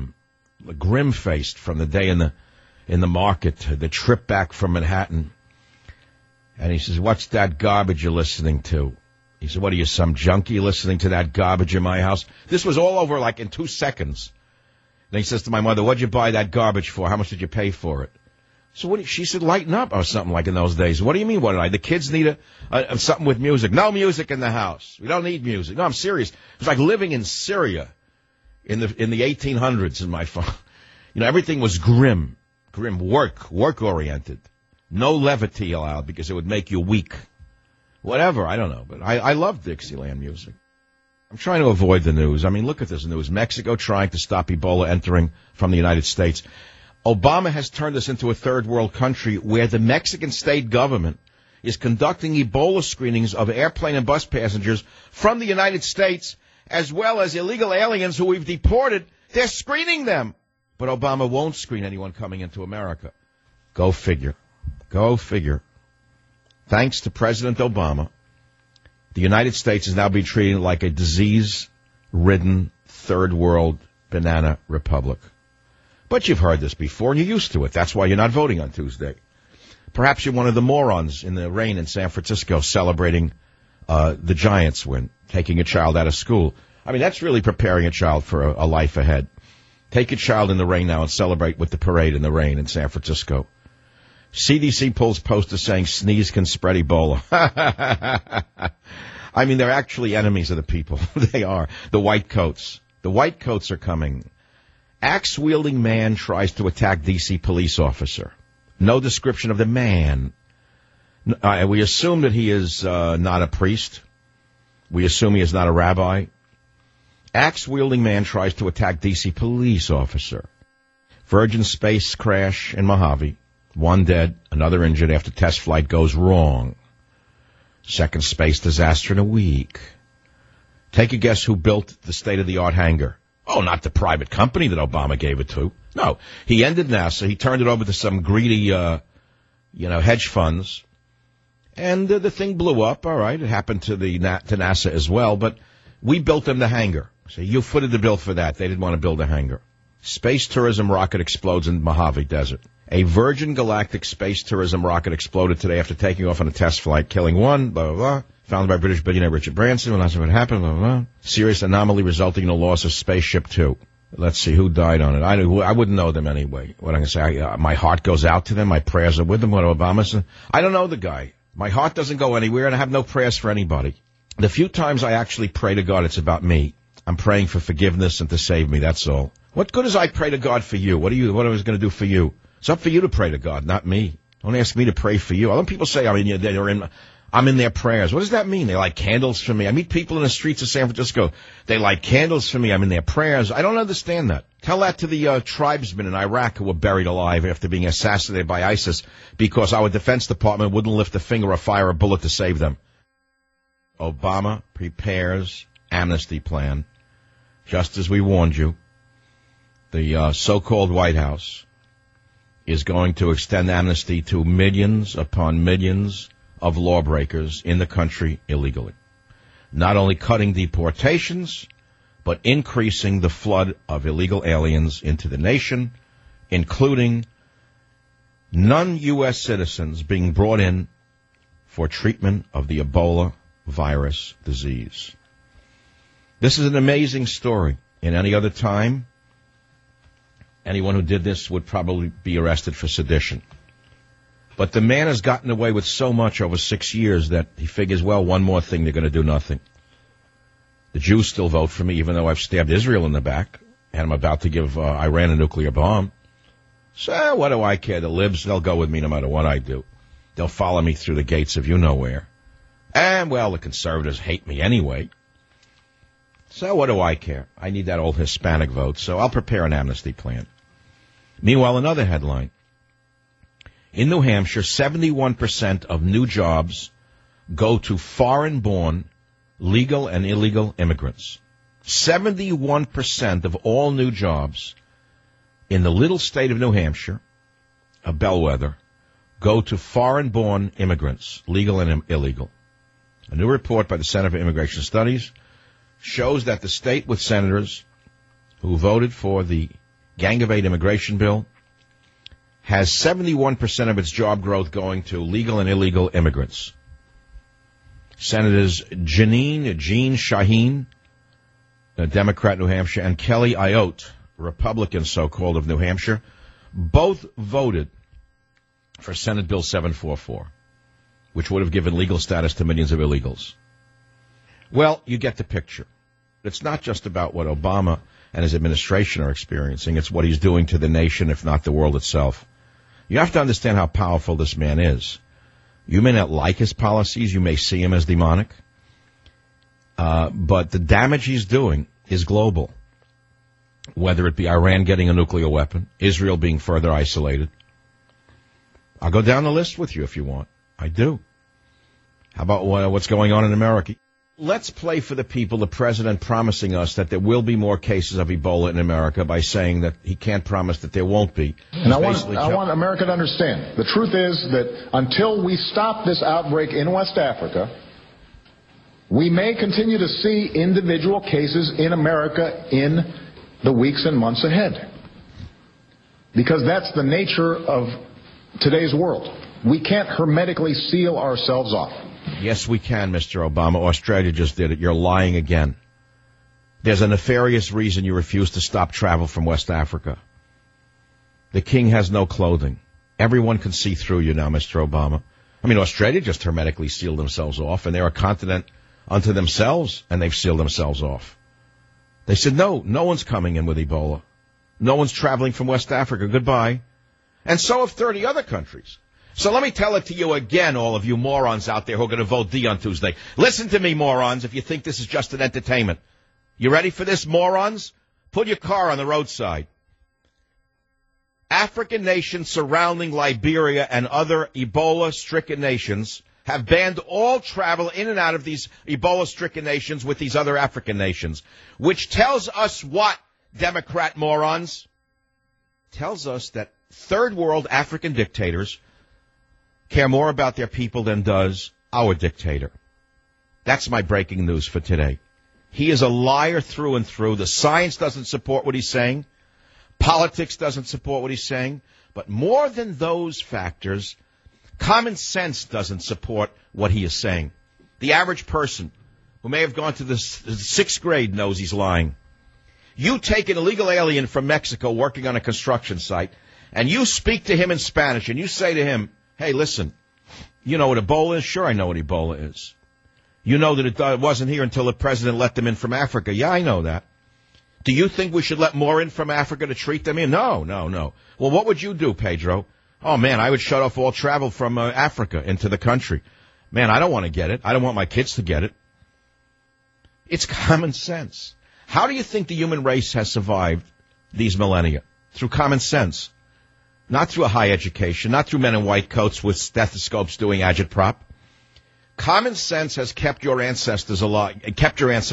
grim-faced from the day in the market, the trip back from Manhattan. And he says, "What's that garbage you're listening to?" He said, "What are you, some junkie listening to that garbage in my house?" This was all over like in 2 seconds. And he says to my mother, "What'd you buy that garbage for? How much did you pay for it?" So she said, "Lighten up," or something like in those days. "What do you mean, what did I? The kids need something with music." "No music in the house. We don't need music." No, I'm serious. It was like living in Syria in the 1800s in my phone. Everything was grim, work-oriented. No levity allowed because it would make you weak. Whatever, I don't know. But I love Dixieland music. I'm trying to avoid the news. I mean, look at this news. Mexico trying to stop Ebola entering from the United States. Obama has turned us into a third world country where the Mexican state government is conducting Ebola screenings of airplane and bus passengers from the United States, as well as illegal aliens who we've deported. They're screening them. But Obama won't screen anyone coming into America. Go figure. Go figure. Thanks to President Obama, the United States is now being treated like a disease-ridden third world banana republic. But you've heard this before, and you're used to it. That's why you're not voting on Tuesday. Perhaps you're one of the morons in the rain in San Francisco celebrating the Giants win, taking a child out of school. I mean, that's really preparing a child for a life ahead. Take a child in the rain now and celebrate with the parade in the rain in San Francisco. CDC pulls posters saying sneeze can spread Ebola. I mean, they're actually enemies of the people. They are. The white coats. The white coats are coming. Axe-wielding man tries to attack D.C. police officer. No description of the man. We assume that he is not a priest. We assume he is not a rabbi. Axe-wielding man tries to attack D.C. police officer. Virgin space crash in Mojave. One dead, another injured after test flight goes wrong. Second space disaster in a week. Take a guess who built the state-of-the-art hangar. Oh, not the private company that Obama gave it to. No, he ended NASA. He turned it over to some greedy, hedge funds. And the thing blew up. All right, it happened to NASA as well. But we built them the hangar. So you footed the bill for that. They didn't want to build a hangar. Space tourism rocket explodes in Mojave Desert. A Virgin Galactic space tourism rocket exploded today after taking off on a test flight, killing one, blah, blah, blah. founded by British billionaire Richard Branson. Well, that's what happened. Blah, blah, blah. Serious anomaly resulting in the loss of Spaceship Two. Let's see who died on it. I wouldn't know them anyway. What I'm going to say, my heart goes out to them. My prayers are with them. What Obama said. I don't know the guy. My heart doesn't go anywhere, and I have no prayers for anybody. The few times I actually pray to God, it's about me. I'm praying for forgiveness and to save me. That's all. What good is I pray to God for you? What I was going to do for you? It's up for you to pray to God, not me. Don't ask me to pray for you. Other people say, I'm in their prayers. What does that mean? They light candles for me. I meet people in the streets of San Francisco. They light candles for me. I'm in their prayers. I don't understand that. Tell that to the tribesmen in Iraq who were buried alive after being assassinated by ISIS because our Defense Department wouldn't lift a finger or fire a bullet to save them. Obama prepares amnesty plan. Just as we warned you, the so-called White House is going to extend amnesty to millions upon millions of lawbreakers in the country illegally. Not only cutting deportations, but increasing the flood of illegal aliens into the nation, including non-U.S. citizens being brought in for treatment of the Ebola virus disease. This is an amazing story. In any other time, anyone who did this would probably be arrested for sedition. But the man has gotten away with so much over 6 years that he figures, well, one more thing, they're going to do nothing. The Jews still vote for me, even though I've stabbed Israel in the back, and I'm about to give Iran a nuclear bomb. So what do I care? The libs, they'll go with me no matter what I do. They'll follow me through the gates of you-know-where. And, well, the conservatives hate me anyway. So what do I care? I need that old Hispanic vote, so I'll prepare an amnesty plan. Meanwhile, another headline. In New Hampshire, 71% of new jobs go to foreign-born, legal and illegal immigrants. 71% of all new jobs in the little state of New Hampshire, a bellwether, go to foreign-born immigrants, legal and illegal. A new report by the Center for Immigration Studies shows that the state with senators who voted for the Gang of Eight immigration bill has 71% of its job growth going to legal and illegal immigrants. Senators Jean Shaheen, a Democrat, New Hampshire, and Kelly Ayotte, Republican so-called of New Hampshire, both voted for Senate Bill 744, which would have given legal status to millions of illegals. Well, you get the picture. It's not just about what Obama and his administration are experiencing. It's what he's doing to the nation, if not the world itself. You have to understand how powerful this man is. You may not like his policies. You may see him as demonic. But the damage he's doing is global. Whether it be Iran getting a nuclear weapon, Israel being further isolated. I'll go down the list with you if you want. I do. How about what's going on in America? Let's play for the people the president promising us that there will be more cases of Ebola in America by saying that he can't promise that there won't be. And I want America to understand. The truth is that until we stop this outbreak in West Africa, we may continue to see individual cases in America in the weeks and months ahead. Because that's the nature of today's world. We can't hermetically seal ourselves off. Yes, we can, Mr. Obama. Australia just did it. You're lying again. There's a nefarious reason you refuse to stop travel from West Africa. The king has no clothing. Everyone can see through you now, Mr. Obama. I mean, Australia just hermetically sealed themselves off, and they're a continent unto themselves, and they've sealed themselves off. They said, no one's coming in with Ebola. No one's traveling from West Africa. Goodbye. And so have 30 other countries. So let me tell it to you again, all of you morons out there who are going to vote D on Tuesday. Listen to me, morons, if you think this is just an entertainment. You ready for this, morons? Put your car on the roadside. African nations surrounding Liberia and other Ebola-stricken nations have banned all travel in and out of these Ebola-stricken nations with these other African nations, which tells us what, Democrat morons? Tells us that third world African dictators care more about their people than does our dictator. That's my breaking news for today. He is a liar through and through. The science doesn't support what he's saying. Politics doesn't support what he's saying. But more than those factors, common sense doesn't support what he is saying. The average person who may have gone to the 6th grade knows he's lying. You take an illegal alien from Mexico working on a construction site, and you speak to him in Spanish, and you say to him, hey, listen, you know what Ebola is? Sure, I know what Ebola is. You know that it wasn't here until the president let them in from Africa. Yeah, I know that. Do you think we should let more in from Africa to treat them in? No. Well, what would you do, Pedro? Oh, man, I would shut off all travel from Africa into the country. Man, I don't want to get it. I don't want my kids to get it. It's common sense. How do you think the human race has survived these millennia? Through common sense. Not through a high education, not through men in white coats with stethoscopes doing agitprop. Common sense has kept your ancestors alive, and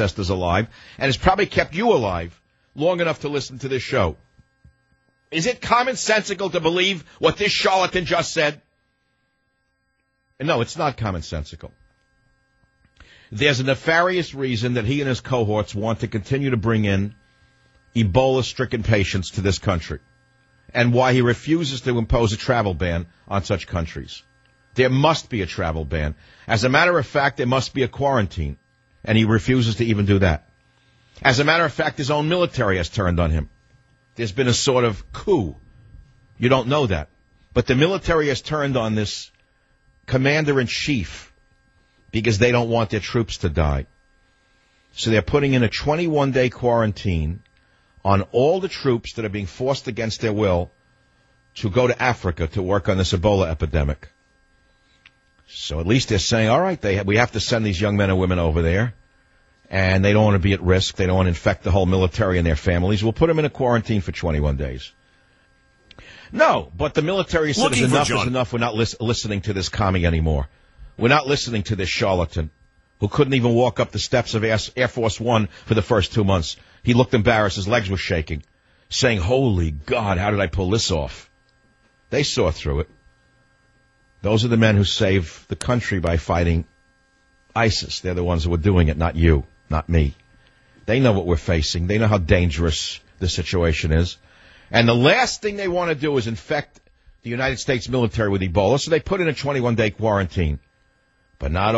has probably kept you alive long enough to listen to this show. Is it commonsensical to believe what this charlatan just said? No, it's not commonsensical. There's a nefarious reason that he and his cohorts want to continue to bring in Ebola-stricken patients to this country, and why he refuses to impose a travel ban on such countries. There must be a travel ban. As a matter of fact, there must be a quarantine, and he refuses to even do that. As a matter of fact, his own military has turned on him. There's been a sort of coup. You don't know that. But the military has turned on this commander-in-chief because they don't want their troops to die. So they're putting in a 21-day quarantine on all the troops that are being forced against their will to go to Africa to work on this Ebola epidemic. So at least they're saying, all right, we have to send these young men and women over there, and they don't want to be at risk. They don't want to infect the whole military and their families. We'll put them in a quarantine for 21 days. No, but the military said enough is enough. We're not listening to this commie anymore. We're not listening to this charlatan who couldn't even walk up the steps of Air Force One for the first 2 months. He looked embarrassed. His legs were shaking, saying, holy God, how did I pull this off? They saw through it. Those are the men who saved the country by fighting ISIS. They're the ones who are doing it, not you, not me. They know what we're facing. They know how dangerous the situation is. And the last thing they want to do is infect the United States military with Ebola, so they put in a 21-day quarantine. But not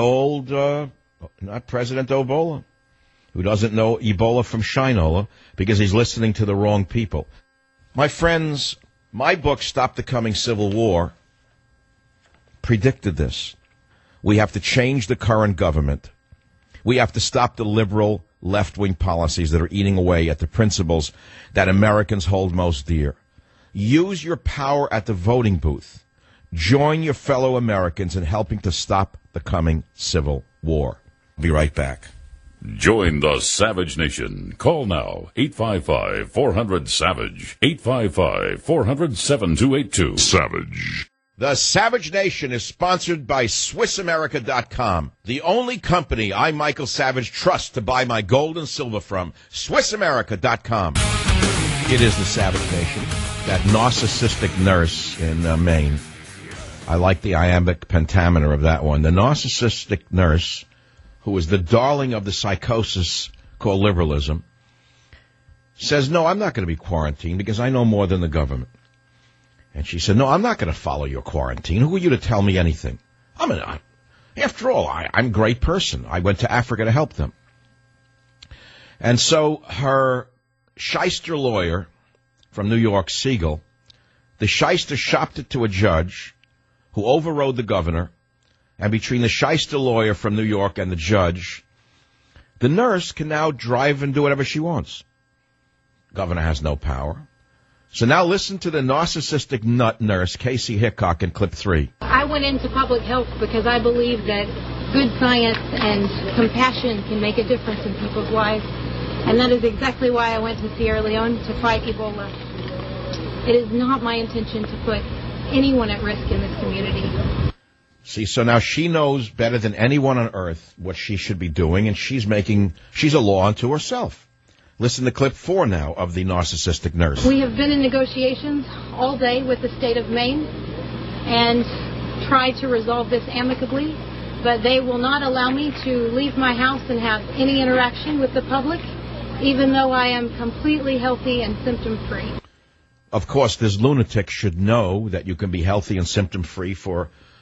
President Ebola, who doesn't know Ebola from Shinola because he's listening to the wrong people. My friends, my book, Stop the Coming Civil War, predicted this. We have to change the current government. We have to stop the liberal left-wing policies that are eating away at the principles that Americans hold most dear. Use your power at the voting booth. Join your fellow Americans in helping to stop the coming civil war. Be right back. Join the Savage Nation. Call now, 855-400-SAVAGE, 855-400-7282. Savage. The Savage Nation is sponsored by SwissAmerica.com, the only company I, Michael Savage, trust to buy my gold and silver from. SwissAmerica.com. It is the Savage Nation, that narcissistic nurse in Maine. I like the iambic pentameter of that one. The narcissistic nurse, who is the darling of the psychosis called liberalism, says, no, I'm not going to be quarantined because I know more than the government. And she said, no, I'm not going to follow your quarantine. Who are you to tell me anything? After all, I'm a great person. I went to Africa to help them. And so her shyster lawyer from New York, Siegel, the shyster shopped it to a judge who overrode the governor. And between the shyster lawyer from New York and the judge, the nurse can now drive and do whatever she wants. Governor has no power. So now listen to the narcissistic nut nurse, Casey Hickok, in clip 3. I went into public health because I believe that good science and compassion can make a difference in people's lives. And that is exactly why I went to Sierra Leone to fight Ebola. It is not my intention to put anyone at risk in this community. See, so now she knows better than anyone on earth what she should be doing, and she's a law unto herself. Listen to clip 4 now of the narcissistic nurse. We have been in negotiations all day with the state of Maine and tried to resolve this amicably, but they will not allow me to leave my house and have any interaction with the public, even though I am completely healthy and symptom-free. Of course, this lunatic should know that you can be healthy and symptom-free for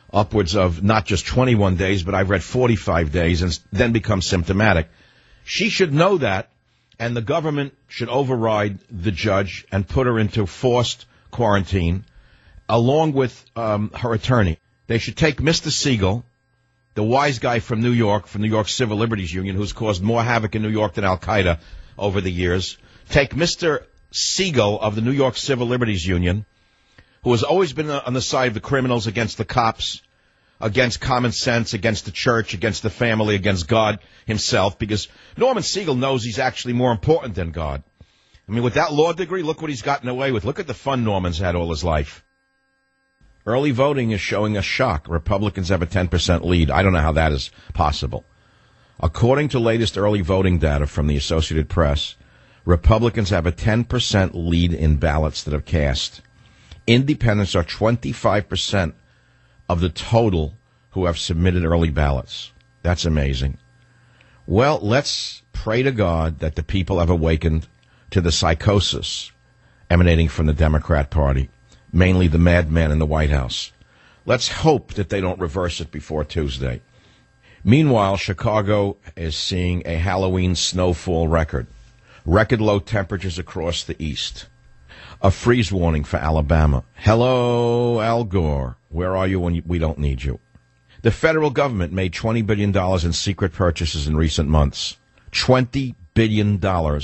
upwards of not just 21 days, but I've read 45 days and then become symptomatic. She should know that, and the government should override the judge and put her into forced quarantine along with her attorney. They should take Mr. Siegel, the wise guy from New York Civil Liberties Union, who's caused more havoc in New York than Al-Qaeda over the years. Take Mr. Siegel of the New York Civil Liberties Union, who has always been on the side of the criminals, against the cops, against common sense, against the church, against the family, against God himself, because Norman Siegel knows he's actually more important than God. I mean, with that law degree, look what he's gotten away with. Look at the fun Norman's had all his life. Early voting is showing a shock. Republicans have a 10% lead. I don't know how that is possible. According to latest early voting data from the Associated Press, Republicans have a 10% lead in ballots that have cast. Independents are 25% of the total who have submitted early ballots. That's amazing. Well, let's pray to God that the people have awakened to the psychosis emanating from the Democrat Party, mainly the madman in the White House. Let's hope that they don't reverse it before Tuesday. Meanwhile, Chicago is seeing a Halloween snowfall record low temperatures across the east. A freeze warning for Alabama. Hello, Al Gore. Where are you when we don't need you? The federal government made $20 billion in secret purchases in recent months. $20 billion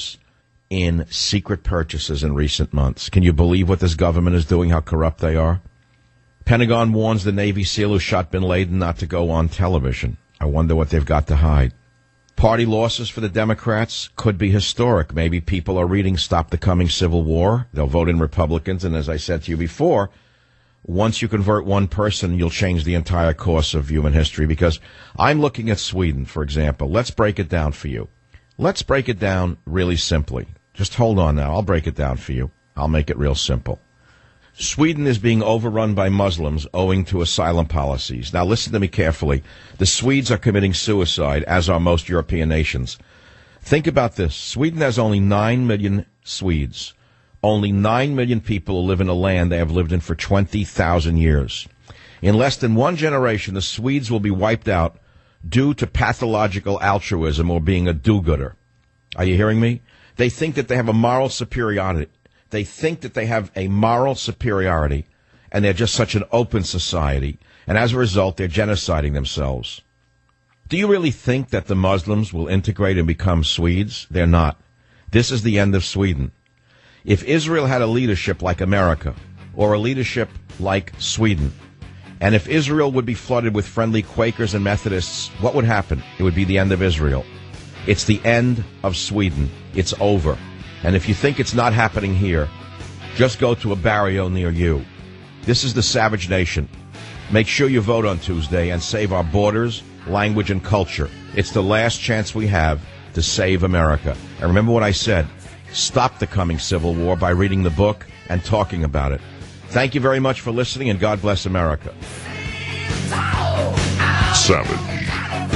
in secret purchases in recent months. Can you believe what this government is doing, how corrupt they are? Pentagon warns the Navy SEAL who shot bin Laden not to go on television. I wonder what they've got to hide. Party losses for the Democrats could be historic. Maybe people are reading Stop the Coming Civil War. They'll vote in Republicans, and as I said to you before, once you convert one person, you'll change the entire course of human history, because I'm looking at Sweden, for example. Let's break it down for you. Let's break it down really simply. Just hold on now. I'll break it down for you. I'll make it real simple. Sweden is being overrun by Muslims owing to asylum policies. Now, listen to me carefully. The Swedes are committing suicide, as are most European nations. Think about this. Sweden has only 9 million Swedes. Only 9 million people who live in a land they have lived in for 20,000 years. In less than one generation, the Swedes will be wiped out due to pathological altruism or being a do-gooder. Are you hearing me? They think that they have a moral superiority. They think that they have a moral superiority, and they're just such an open society, and as a result, they're genociding themselves. Do you really think that the Muslims will integrate and become Swedes? They're not. This is the end of Sweden. If Israel had a leadership like America, or a leadership like Sweden, and if Israel would be flooded with friendly Quakers and Methodists, what would happen? It would be the end of Israel. It's the end of Sweden. It's over. And if you think it's not happening here, just go to a barrio near you. This is the Savage Nation. Make sure you vote on Tuesday and save our borders, language, and culture. It's the last chance we have to save America. And remember what I said. Stop the coming Civil War by reading the book and talking about it. Thank you very much for listening, and God bless America. Savage.